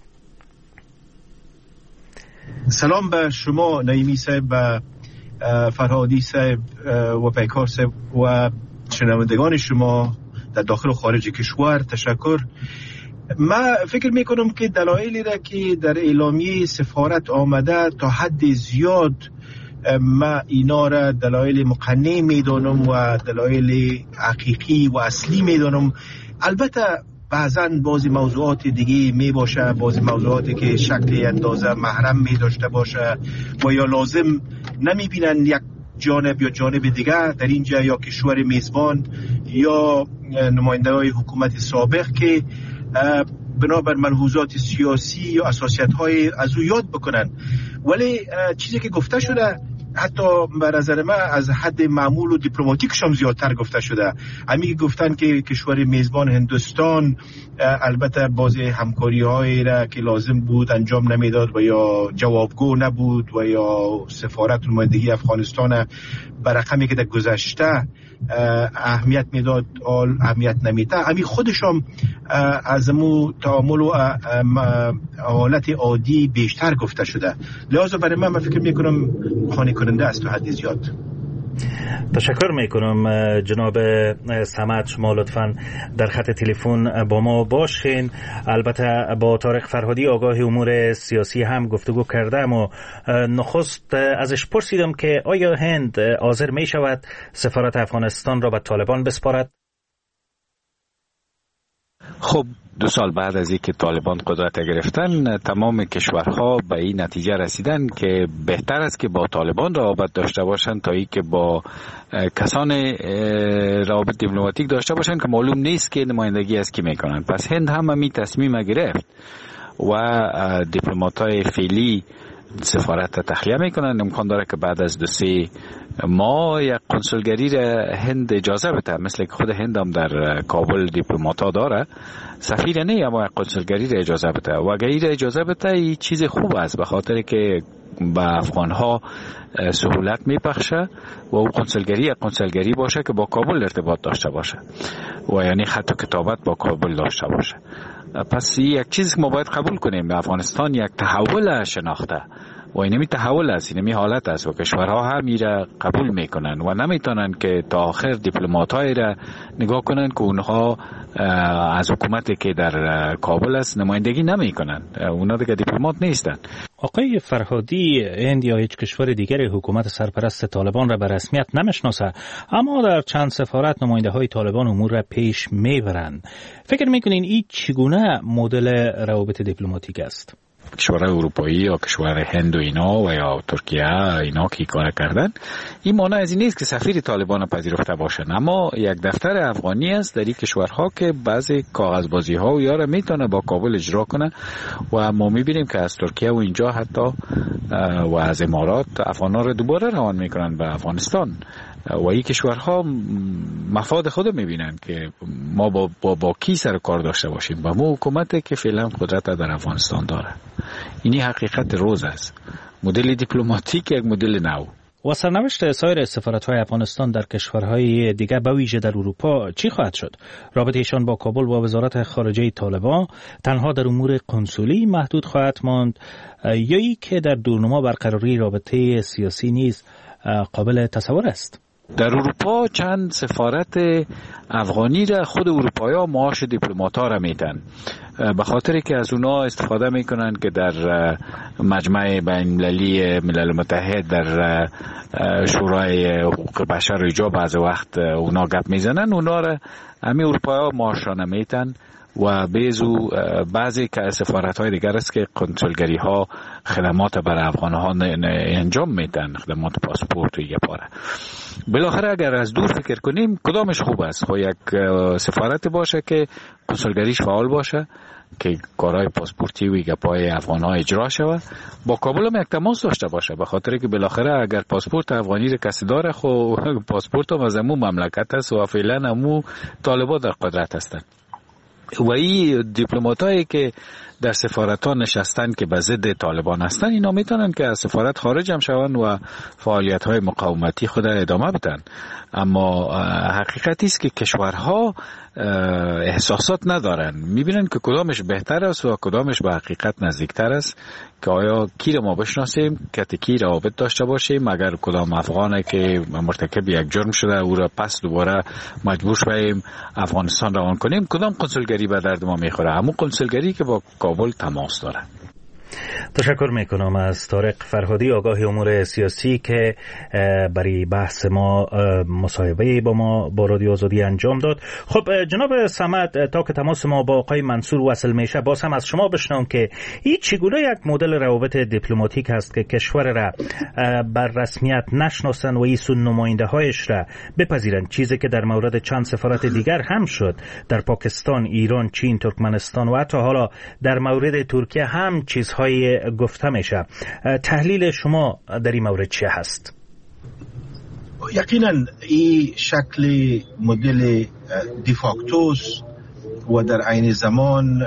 سلام به شما نعیمی صاحب و فرهادی صاحب و پیکار صاحب و شنوندگان شما در داخل و خارج کشور. تشکر. من فکر میکنم که دلایلی را که در اعلامیه سفارت آمده تا حد زیاد من اینا را دلایل مقنع میدانم و دلایل حقیقی و اصلی میدانم. البته بعضا بعضی موضوعات دیگه می باشه، بعضی موضوعاتی که شکل اندازه محرم می داشته باشه و یا لازم نمی بینن یک جانب یا جانب دیگه در اینجا، یا کشور میزبان یا نماینده های حکومت سابق که بنابر ملحوظات سیاسی یا اساسیت های از او یاد بکنن. ولی چیزی که گفته شده حتی به نظر من از حد معمول و دیپلماتیکش هم زیادتر گفته شده. همین گفتن که کشور میزبان هندوستان البته بعضی همکاری هایی را که لازم بود انجام نمیداد و یا جوابگو نبود و یا سفارت نمایندگی افغانستان به رقمی که در گذشته اهمیت میداد آل اهمیت نمیده. همین خودش هم از مو تعامل و حالت عادی بیشتر گفته شده. لذا برای من من فکر میکنم خانه کننده است تا حد زیاد. تشکر میکنم جناب صمد. شما لطفاً در خط تلفن با ما باشین. البته با طارق فرهادی آگاه امور سیاسی هم گفتگو کردم و نخست ازش پرسیدم که آیا هند حاضر می شود سفارت افغانستان را به طالبان بسپارد؟ خب دو سال بعد از اینکه طالبان قدرت گرفتن، تمام کشورها به این نتیجه رسیدن که بهتر است که با طالبان روابط داشته باشن تا اینکه با کسان روابط دیپلماتیک داشته باشن که معلوم نیست که نمایندگی از کی میکنن. پس هند هم همین تصمیم گرفت و دیپلمات‌های فعلی سفارت تخلیه میکنن. امکان داره که بعد از دو سه ماه یک کنسولگری را هند اجازه بده، مثل که خود هند هم در کابل دیپلماتا داره، سفیر نه اما یک کنسولگری را اجازه بده. و اگر این را اجازه بده این چیز خوب است، به خاطر که به افغانها سهولت میپخشه و اون کنسولگری یک کنسولگری باشه که با کابل ارتباط داشته باشه و یعنی خط و کتابت با کابل داشته باشه. پس یک چیز که ما باید قبول کنیم، به افغانستان یک تحول شناخته و اینمی تحول است، اینمی حالت است و کشورها هم میره قبول میکنن و نمیتونن که تا آخر دیپلمات‌های را نگاه کنن که اونها از حکومتی که در کابل است نمایندگی نمیکنن، اونها دیگه دیپلمات نیستن. آقای فرهادی، هند یا هیچ کشور دیگر حکومت سرپرست طالبان را به رسمیت نمیشناسه، اما در چند سفارت نماینده های طالبان امور را پیش میبرند. فکر میکنین این چگونه مدل روابط دیپلماتیک است؟ کشور اروپایی یا کشور هند و اینا و یا ترکیه اینا که کار کردن، این معنی از این نیست که سفیر طالبان پذیرفته باشن، اما یک دفتر افغانی است در این کشورها که بعضی کاغذبازی ها و یاره میتونه با کابل اجرا کنه و ما میبینیم که از ترکیه و اینجا حتی و از امارات افغانا رو دوباره روان میکنن به افغانستان و این کشورها مفاد خود میبینن که ما با, با, با کی سر کار داشته باشیم، با مو حکومتی که فعلا قدرت در افغانستان داره. اینی حقیقت روز است. مدل دیپلماتیک یک مدل نو. و سرنوشت سایر سفارت‌های افغانستان در کشورهای دیگر به ویژه در اروپا چی خواهد شد؟ رابطه‌شان با کابل و وزارت خارجه طالبان تنها در امور کنسولی محدود خواهد ماند یا ای که در دورنما برقراری رابطه سیاسی نیز قابل تصور است؟ در اروپا چند سفارت افغانی را خود اروپایا معاش دیپلمات‌ها را میدن، به خاطری که از اونا استفاده میکنن که در مجمع بین المللی ملل متحد، در شورای حقوق بشر ایجا بعض وقت اونا گپ میزنن، اونا را همین اروپایا معاشانه میتن و بیزو بعضی که سفارت های دیگر است که کنسولگری ها خدمات بر افغان ها انجام میدن، خدمات پاسپورت و یه پاره. بالاخره اگر از دور فکر کنیم کدامش خوب است؟ خب یک سفارت باشه که کنسولگریش فعال باشه، که کارهای پاسپورتی و گپای افغان ها اجرا شود، با کابل هم یک تماس داشته باشه، به خاطر که بالاخره اگر پاسپورت افغانی رو کسی داره، خب پاسپورت هم از امو مملکت است و فعلا امو طالبان در قدرت هستند. و این دیپلمات هایی که در سفارت ها نشستن که به ضد طالبان هستن، اینا میتونن که از سفارت خارج هم شون و فعالیت های مقاومتی خود ادامه بدن. اما حقیقتی است که کشورها احساسات ندارن، میبینن که کدامش بهتر است و کدامش به حقیقت نزدیکتر است، که آیا کی را ما بشناسیم، کتی کی روابط داشته باشیم، اگر کدام افغانه که مرتکب یک جرم شده او را پس دوباره مجبور شویم افغانستان روان کنیم، کدام کنسولگری به درد ما میخوره؟ همون کنسولگری که با کابل تماس داره. تشکر میکنم از طارق فرهادی، آگاه امور سیاسی، که برای بحث ما مصاحبه با ما با رادیو آزادی انجام داد. خب جناب صمد، تا که تماس ما با آقای منصور وصل میشه، باز هم از شما بشنوم که این چگونه یک مدل روابط دیپلماتیک هست که کشور را بر رسمیت نشناسن و ایسون نماینده هایش را بپذیرن، چیزی که در مورد چند سفارت دیگر هم شد، در پاکستان، ایران، چین، ترکمنستان و حتی حالا در مورد ترکیه هم چیزهای گفته میشه. تحلیل شما در این مورد چه هست؟ یقینا این شکل مدل دیفاکتوس و در عین زمان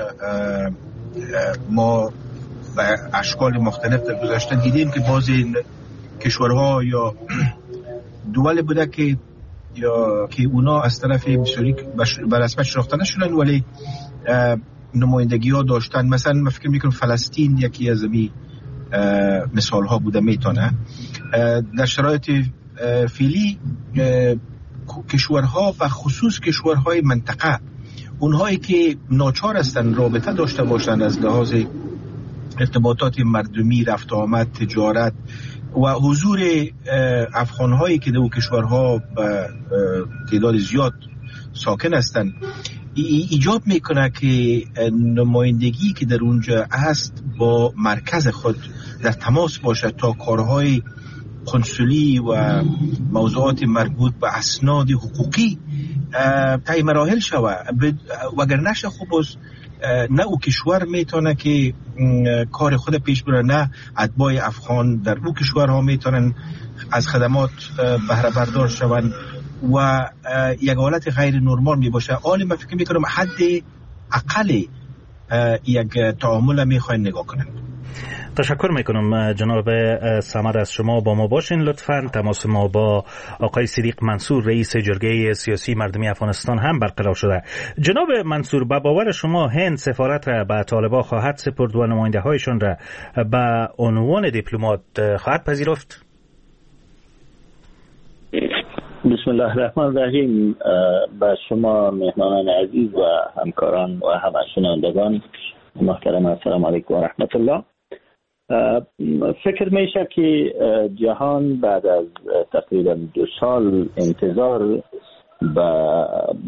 ما به اشکال مختلف در گذشته دیدیم که بعضی کشورها یا دول بوده که یا که اونا از طرف بسیاری به رسمیت شناخته نشدن ولی نمایندگی ها داشتن. مثلا من فکر میکنم فلسطین یکی از می مثال ها بوده میتونه. در شرایط فعلی کشورها و خصوص کشورهای منطقه، اونهایی که ناچار هستن رابطه داشته باشند از لحاظ ارتباطات مردمی، رفت آمد، تجارت و حضور افغانهایی که در اون کشورها به تعداد زیاد ساکن هستند، ایجاب میکنه که نمایندگی که در اونجا هست با مرکز خود در تماس باشه تا کارهای کنسولی و موضوعات مربوط به اسناد حقوقی طی مراحل شوه. وگر نشه خب نه او کشور میتونه که کار خود پیش بره، نه اتباع افغان در او کشورها میتونن از خدمات بهره بردار شون و یک حالت غیر نرمال می باشه. آن من فکر میکنم حد اقل یک تعامل میخواین نگاه کنن. تشکر میکنم جناب صمد، از شما با ما باشین. لطفاً تماس ما با آقای صدیق منصور، رئیس جرگه سیاسی مردمی افغانستان هم برقرار شده. جناب منصور، به باور شما هند سفارت را به طالبان خواهد سپرد و نماینده هایشان را به عنوان دیپلمات خواهد پذیرفت؟ بسم الله الرحمن الرحیم. با شما مهمانان عزیز و همکاران و همه شنوندگان محترم، السلام علیکم و رحمت الله. فکر میشه که جهان بعد از تقریبا دو سال انتظار به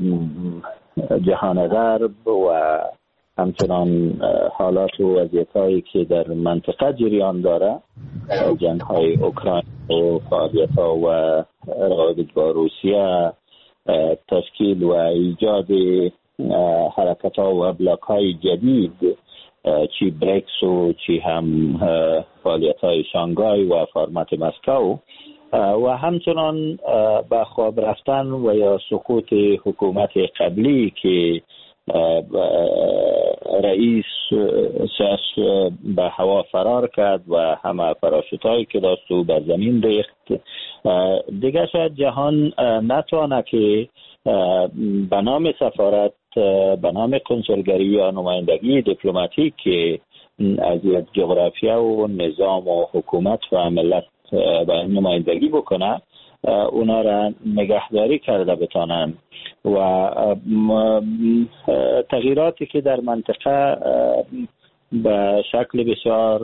جهان غرب و همچنان حالات و وضعیت‌هایی که در منطقه جریان داره، جنگ‌های اوکراین و فعالیت‌ها و روابط با روسیه، تشکیل و ایجاد حرکت‌ها و بلاک‌های جدید، چی بریکس و چی هم فعالیت‌های شانگهای و فرمت مسکو، و همچنان به خواب رفتن و یا سقوط حکومت قبلی که رئیس سیاس به هوا فرار کرد و همه پاراشوتایی که داشت و به زمین ریخت. دیگه شاید جهان نتوانه که به نام سفارت، به نام کنسولگری یا نمایندگی دیپلماتیک که از یک جغرافیا و نظام و حکومت و ملت به نمایندگی بکنه، اونا را نگهداری کرده بتانند و تغییراتی که در منطقه به شکل بسیار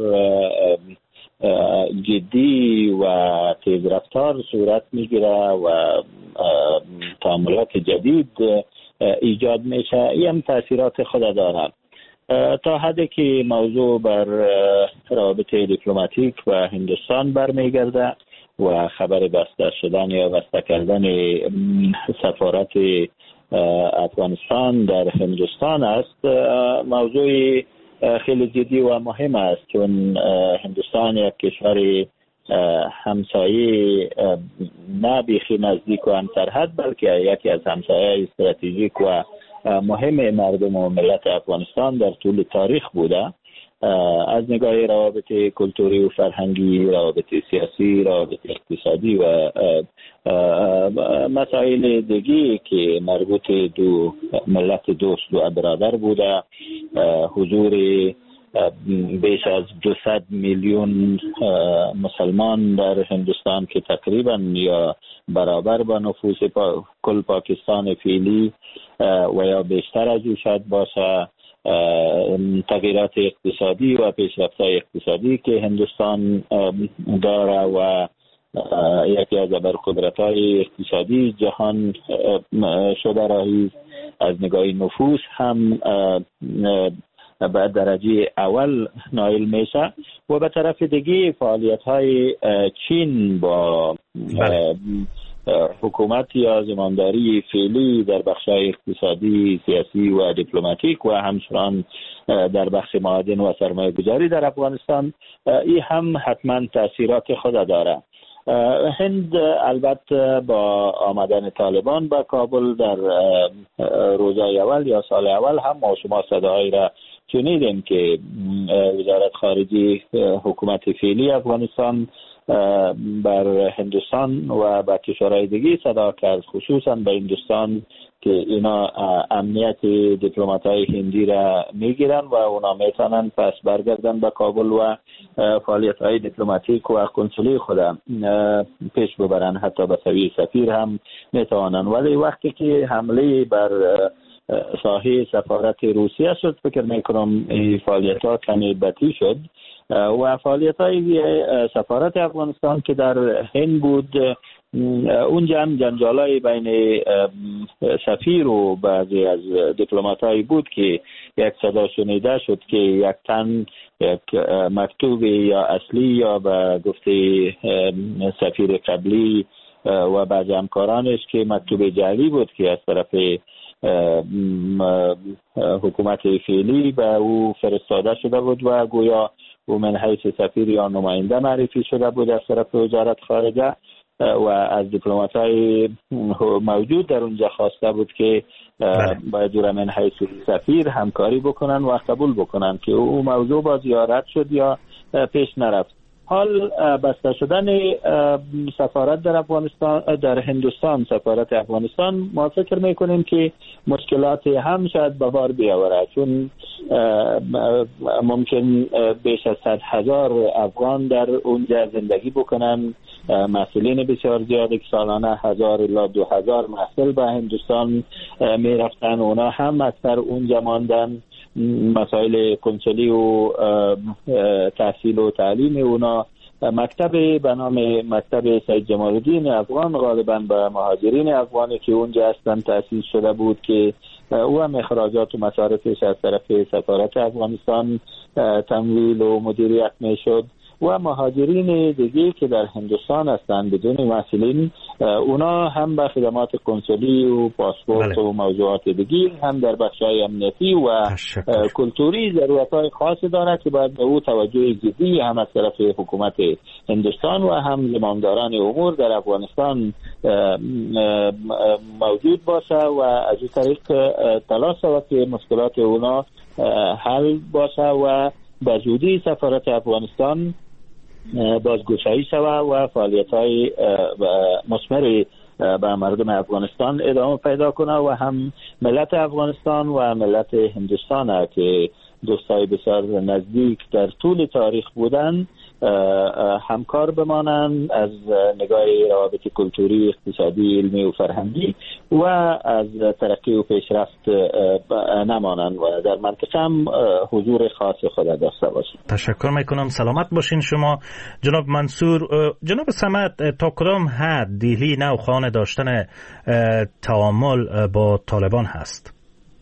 جدی و تیزرفتار صورت میگیره و تعاملات جدید ایجاد میشه، این هم تاثیرات خود داره. تا حدی که موضوع بر روابط دیپلماتیک و هندوستان برمیگرده و خبر بسته شدن یا بسته کردن سفارت افغانستان در هندوستان است، موضوع خیلی جدی و مهم است، چون هندوستان یک کشور همسایه نه بیخی نزدیک و همسرحد بلکه یکی از همسایه استراتژیک و مهم مردم و ملت افغانستان در طول تاریخ بوده، از نگاه روابط کلتوری و فرهنگی، روابط سیاسی، روابط اقتصادی و مسائل دیگی که مربوط دو ملت دوست و برادر بوده. حضور بیش از دویست میلیون مسلمان در هندوستان که تقریبا یا برابر با نفوس پا کل پاکستان فعلی و یا بیشتر از او شاید باشه، تغییرات اقتصادی و پیشرفت‌های اقتصادی که هندوستان داره و یکی از ابرقدرت‌های اقتصادی جهان شده راهی از نگاه نفوس هم به درجه اول نایل میشه و به طرف دیگه فعالیت‌های چین با حکومت یا زمانداری فعلی در بخش‌های اقتصادی، سیاسی و دیپلماتیک و همچنان در بخش معادن و سرمایه‌گذاری در افغانستان، این هم حتما تاثیرات خود داره. هند البته با آمدن طالبان به کابل در روزهای اول یا سال اول هم ما شما صداهایی را شنیدیم که وزارت خارجه حکومت فعلی افغانستان بر هندوستان و به کشورهای دیگه صدا کرد، خصوصا به هندوستان که اینا امنیت دیپلمات‌های هندی را میگیرن و اونا میتونن پس برگردن به کابل و فعالیت‌های دیپلماتیک و کنسولی خود پیش ببرن، حتی به سوی سفیر هم میتونن. ولی وقتی که حمله بر ساحه سفارت روسیه شد، فکر میکنم فعالیت‌ها کمی بطی شد و فعالیت‌های سفارت افغانستان که در هند بود، اونجا هم جنجالای بین سفیر و بعضی از دیپلمات‌های بود که یک صدا شنیده شد که یک تن یک مکتوب یا اصلی یا به گفته سفیر قبلی و بعضی همکارانش که مکتوب جعلی بود که از طرف حکومت فعلی به او فرستاده شده بود و گویا او من حیث سفیر یا نماینده معرفی شده بود از طرف وزارت خارجه و از دیپلمات‌های موجود در اونجا خواسته بود که باید او من حیث سفیر همکاری بکنن و قبول بکنن که او موضوع با زیارت شد یا پیش نرفت. حال بسته شدن سفارت در افغانستان در هندوستان، سفارت افغانستان، ما فکر میکنیم که مشکلات هم شاید به بار بیاوره، چون ممکن بیش از صد هزار افغان در اونجا زندگی بکنن، مسئولین بسیار زیادی که سالانه هزار الی دو هزار محصول به هندوستان میرفتن، اونا هم اکثر اونجا ماندن. مسائل کنسولی و تحصیل و تعلیم اونا، مکتب به نام مکتب سید جمال الدین افغان غالبا به مهاجرین افغانی که اونجا هستن تأسیس شده بود که او هم اخراجات و مصارفش از طرف سفارت افغانستان تمویل و مدیریت میشد و مهاجرین دیگه که در هندوستان هستند بدون مسئولین، اونا هم به خدمات کنسولی و پاسپورت و موضوعات دیگه هم در بخش‌های امنیتی و کلتوری ضرورت‌های خاصی دارد که باید به او توجه جدی هم از طرف حکومت هندوستان و هم زمامداران امور در افغانستان موجود باشه و از این طریق تلاش شود که مشکلات اونا حل باشه و به زودی سفارت افغانستان بازگشایی شود و فعالیت‌های مثمر به مردم افغانستان ادامه پیدا کنه و هم ملت افغانستان و ملت هندوستان که دوستای بسیار نزدیک در طول تاریخ بودن همکار بمانند از نگاه روابط کلتوری، اقتصادی، علمی و فرهنگی و از ترقی و پیشرفت نمانند و در منطقه هم حضور خاص خود داشته باشند. تشکر میکنم. سلامت باشین شما جناب منصور. جناب صمد، تا کدام حد دهلی نوخوان داشتن تعامل با طالبان هست؟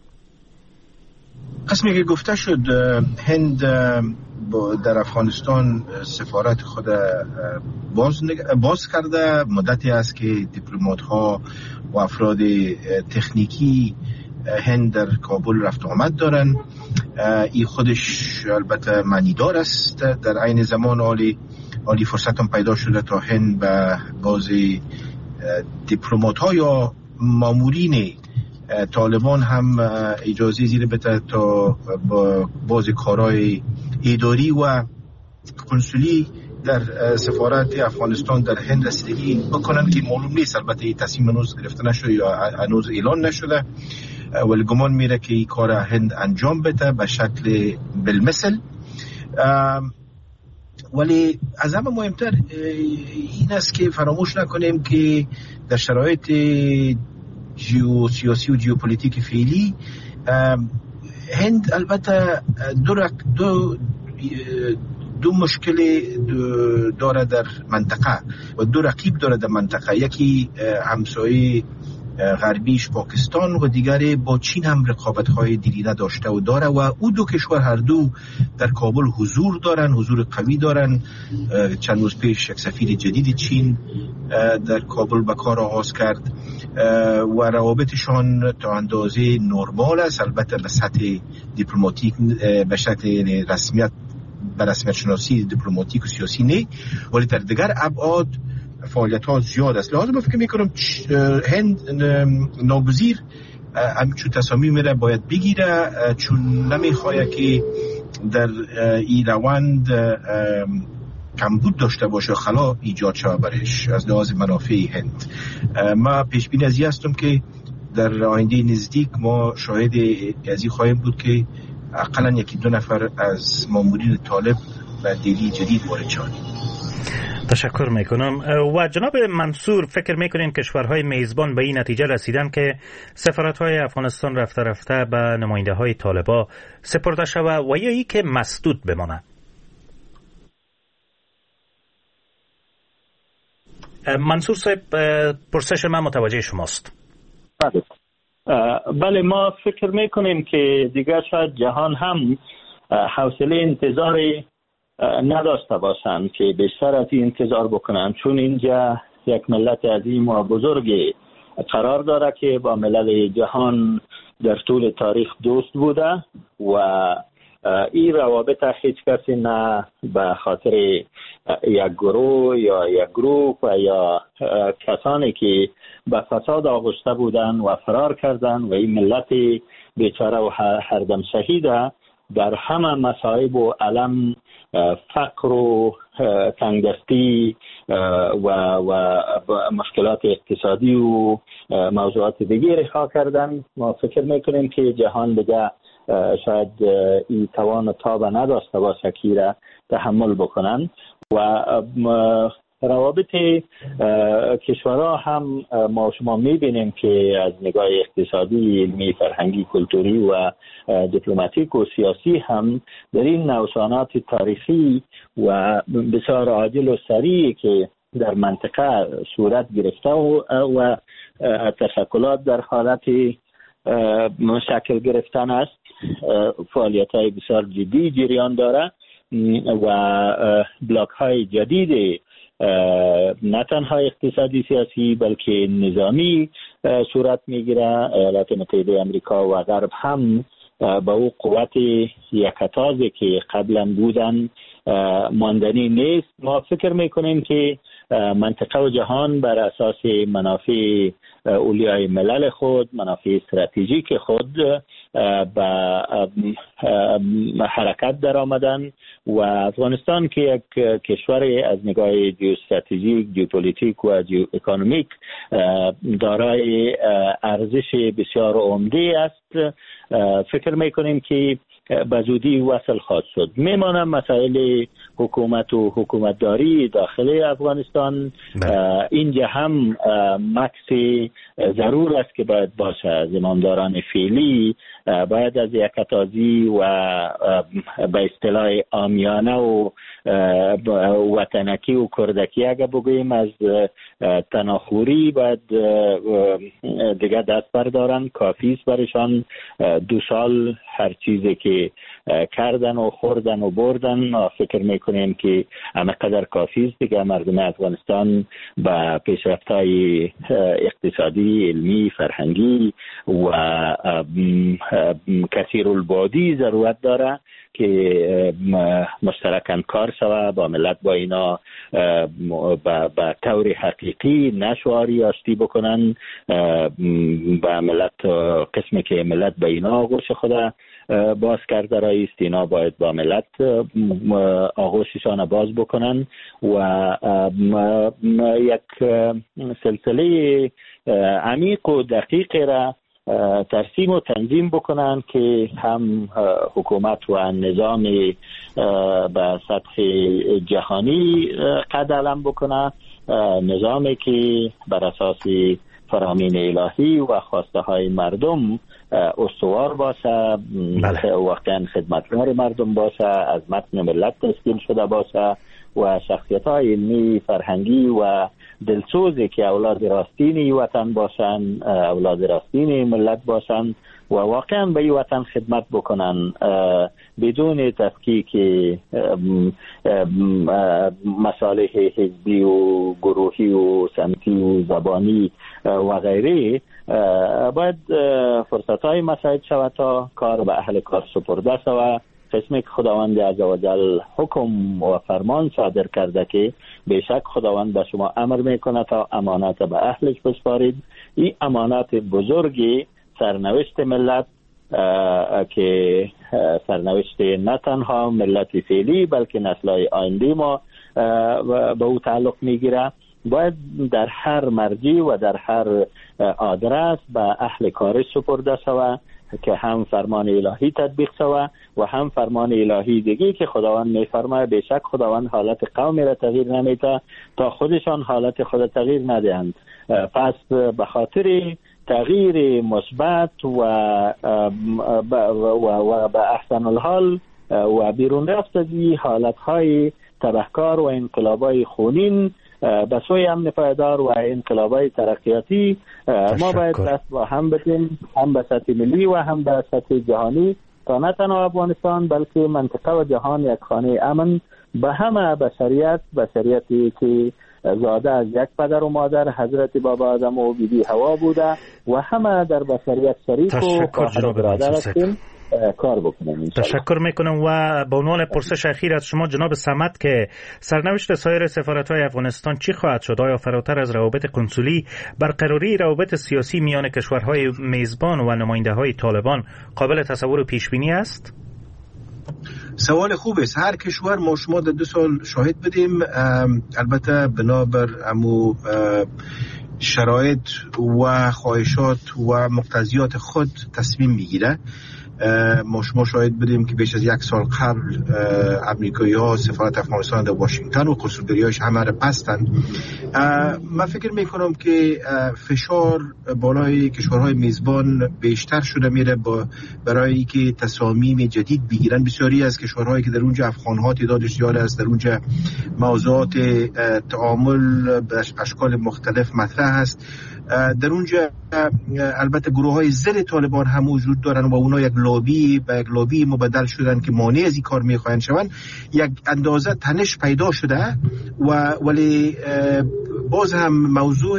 قسمی که گفته شد هند در افغانستان سفارت خود باز, باز کرده. مدتی است که دیپلمات ها و افراد تکنیکی هند در کابل رفت آمد دارن. این خودش البته معنیدار است. در عین زمان عالی عالی فرصت هم پیدا شده تا هند به بعضی دیپلمات ها یا مامورین طالبان هم اجازه زیر بده تا با بعضی کارهای اداری و کنسولی در سفارت افغانستان در هند رسیدگی بکنن که معلوم نیست. البته این تصمیم هنوز گرفته نشده یا هنوز اعلان نشده، ولی گمان میره که این کار هند انجام بده به شکل بالمثل. ولی از همه مهمتر این است که فراموش نکنیم که در شرایط جیو سیاسی و جیوپولیتیک فعلی هند البته دو, دو, دو مشکل داره در منطقه و دو رقیب داره در منطقه. یکی همسایه غربیش پاکستان و دیگری با چین هم رقابت‌های دیرینه داشته و داره و او دو کشور هر دو در کابل حضور دارن، حضور قوی دارن. چند روز پیش یک سفیر جدید چین در کابل به کار آغاز کرد و روابطشان تا اندازه نرمال است، البته به سطح دیپلماتیک به شکل رسمیت به رسمیت شناسی دیپلماتیک و سیاسی نه، ولی در دیگر ابعاد فعالیت ها زیاد است. لازم فکر میکنم هند ناگزیر همچون تصامیم میره باید بگیره، چون نمیخواه که در این روند کمبود داشته باشه، خلا ایجاد شده برش از لحاظ منافع هند. ما پیش بینی از این هستم که در آینده نزدیک ما شاهد ازی خواهیم بود که اقلا یکی دو نفر از مامورین طالب و دهلی جدید وارد شدند. تشکر میکنم. و جناب منصور، فکر میکنین کشورهای میزبان به این نتیجه رسیدن که سفارت‌های افغانستان رفته رفته به نماینده های طالبان سپرده شود و یا ای که مسدود بمانه؟ منصور صاحب، پرسش من متوجه شماست. بله. بله، ما فکر میکنیم که دیگر شاید جهان هم حوصله انتظار نداشته باشند که بیشتر از این انتظار بکنند، چون اینجا یک ملت عظیم و بزرگ قرار داره که با ملل جهان در طول تاریخ دوست بوده و این روابط هیچ کسی نه به خاطر یک گروه یا یک گروپ و یا کسانی که به فساد آغشته بودن و فرار کردن و این ملت بیچاره و هر دم شهیده در همه مصائب و علم، فقر و تنگدستی و و مشکلات اقتصادی و موضوعات دیگه رها کردن. ما فکر میکنیم که جهان دیگه شاید این توان تاب نداشته باشه که را تحمل بکنن و روابط کشورها هم ما شما میبینیم که از نگاه اقتصادی، علمی، فرهنگی، کلتوری و دیپلماتیک و سیاسی هم در این نوسانات تاریخی و بسیار عاجل و سریع که در منطقه صورت گرفته و, و تشکلات در حالت شکل گرفتن است، فعالیت های بسیار جدی جریان داره و بلاک های جدید نه تنها اقتصادی سیاسی بلکه نظامی صورت میگیره. ایالات متحده امریکا و غرب هم با او قوت یکتازی که قبلا بودن ماندنی نیست. ما فکر میکنیم که منطقه و جهان بر اساس منافع اولیای ملل خود، منافع استراتژیک خود به حرکت در آمدن و افغانستان که یک کشور از نگاه جیو استراتژیک، جیوپولیتیک و جیو اکونومیک دارای ارزش بسیار عمده است، فکر میکنیم که به زودی وصل خواهد شد. میمانم مسائل حکومت و حکومتداری داخل افغانستان. اینجا هم مکس ضرور است که باید باشه. از امامداران فعلی باید از یکتازی و به اصطلاح عامیانه و وطنکی و کردکی اگه بگوییم از تناخوری باید دیگه دست بردارن. کافی است برشان دو سال هر چیزی که کردن و خوردن و بردن. فکر میکنیم که همه قدر کافی است دیگه. مردم افغانستان با پیشرفت‌های اقتصادی، علمی، فرهنگی و کثیر البعدی ضرورت داره که مشترکاً کار شود با ملت، با اینا با طور حقیقی نشواری آشتی بکنن با ملت. قسمی که ملت به اینا آغوش خدا باز کرده رایست، اینا باید با ملت آغوششان باز بکنن و یک سلسله عمیق و دقیق را ترسیم و تنظیم بکنن که هم حکومت و نظام به سطح جهانی قد علم بکنه، نظامی که بر اساس فرامین الهی و خواسته های مردم استوار باشه، بله. واقعا خدمتگار مردم باشه، از متن ملت تشکیل شده باشه و شخصیت های علمی، فرهنگی و دلسوزی که اولاد راستین وطن باشن، اولاد راستین ملت باشن و واقعا به این وطن خدمت بکنن بدون تفکیک مصالح حزبی و گروهی و سمتی و زبانی و غیره. باید فرصت های مساعد شود تا کار به اهل کار سپرده شود. قسمی که خداوند عزوجل حکم و فرمان صادر کرده که بیشک خداوند به شما امر میکنه تا امانت به اهلش بسپارید. این امانت بزرگی سرنوشت ملت که سرنوشت نه تنها ملت فعلی بلکه نسل‌های آینده ما به او تعلق میگیره، باید در هر مرجع و در هر آدرس به اهل کارش سپرده شود که هم فرمان الهی تطبیق شود و هم فرمان الهی دیگه که خداوند میفرماید بیشک خداوند حالت قومی را تغییر نمیده تا خودشان حالت خود تغییر ندهند. پس به خاطر تغییر مثبت و و به احسن الحال و بیرون رفت از این حالت‌های تبهکار و انقلاب‌های خونین به سوی امن پایدار و انقلاب‌های ترقیاتی ما باید دست با هم بدیم، هم به سطح ملی و هم به سطح جهانی، تا نه تنها افغانستان بلکه منطقه و جهان یک خانه امن به همه بشریت، بشریتی که زاده از یک پدر و مادر حضرت بابا آدم و بیبی حوا بوده و همه در بشریت شریک و خواهر برادر هستیم. کار بکنم. تشکر میکنم و به عنوان پرسش اخیر از شما جناب صمد که سرنوشت سایر سفارت‌های افغانستان چی خواهد شد؟ آیا فراتر از روابط کنسولی برقراری روابط سیاسی میان کشورهای میزبان و نماینده‌های طالبان قابل تصور و پیش بینی است؟ سوال خوب است. هر کشور ما شما در دو سال شاهد بدیم، البته بنابر امو شرایط و خواهشات و مقتضیات خود تصمیم میگیره. ما شما شاهد بدیم که بیش از یک سال قبل امریکایی ها سفارت افغانستان در واشنگتن و قصولگری هایش همه را بستند. من فکر میکنم که فشار بالای کشورهای میزبان بیشتر شده میره با برای که تصامیم جدید بگیرن. بسیاری از کشورهایی که در اونجا افغانها تعدادش زیاد است، در اونجا موضوعات تعامل به اشکال مختلف مطرح است. در اونجا البته گروه های ضد طالبان هم وجود دارن و اونا یک لابی به یک لابی مبدل شدن که مانع از این کار میخواهند شوند. یک اندازه تنش پیدا شده و ولی باز هم موضوع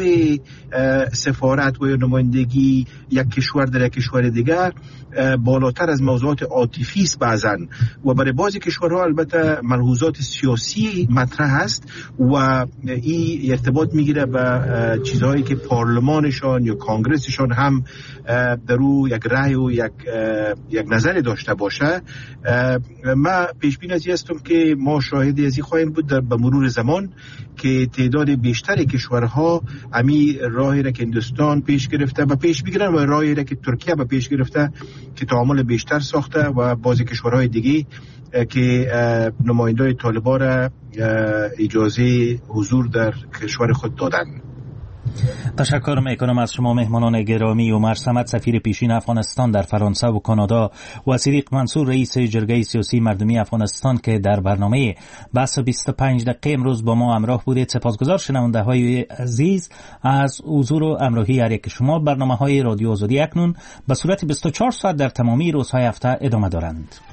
سفارت و نمایندگی یک کشور در یک کشور دیگر بالاتر از موضوعات عاطفی است بعضن و برای بعضی کشورها البته ملحوظات سیاسی مطرح است و این ارتباط میگیره به چیزهایی که پارلمانشان یا کانگرسشان هم در او یک رأی و یک یک نظر داشته باشه. من پیش بینی از هستم که ما شاهد از این خواهیم بود در به مرور زمان که تعداد بیشتر اکثر کشورها امی راهی را که هندوستان پیش گرفته و پیش میگیرن و راهی را که ترکیه به پیش گرفته که تعامل بیشتر ساخته و بعضی کشورهای دیگه که نمایندای طالبان را اجازه حضور در کشور خود دادن. تشکر میکنم از شما مهمانان گرامی. عمر صمد سفیر پیشین افغانستان در فرانسه و کانادا و صدیق منصور رئیس جرگه سیاسی مردمی افغانستان که در برنامه بحث بیست و پنج دقیقه امروز با ما همراه بودید. سپاسگزار شنونده های عزیز از حضور و همراهی هر یک شما. برنامه های رادیو آزادی اکنون به صورت بیست و چهار ساعت در تمامی روزهای هفته ادامه دارند.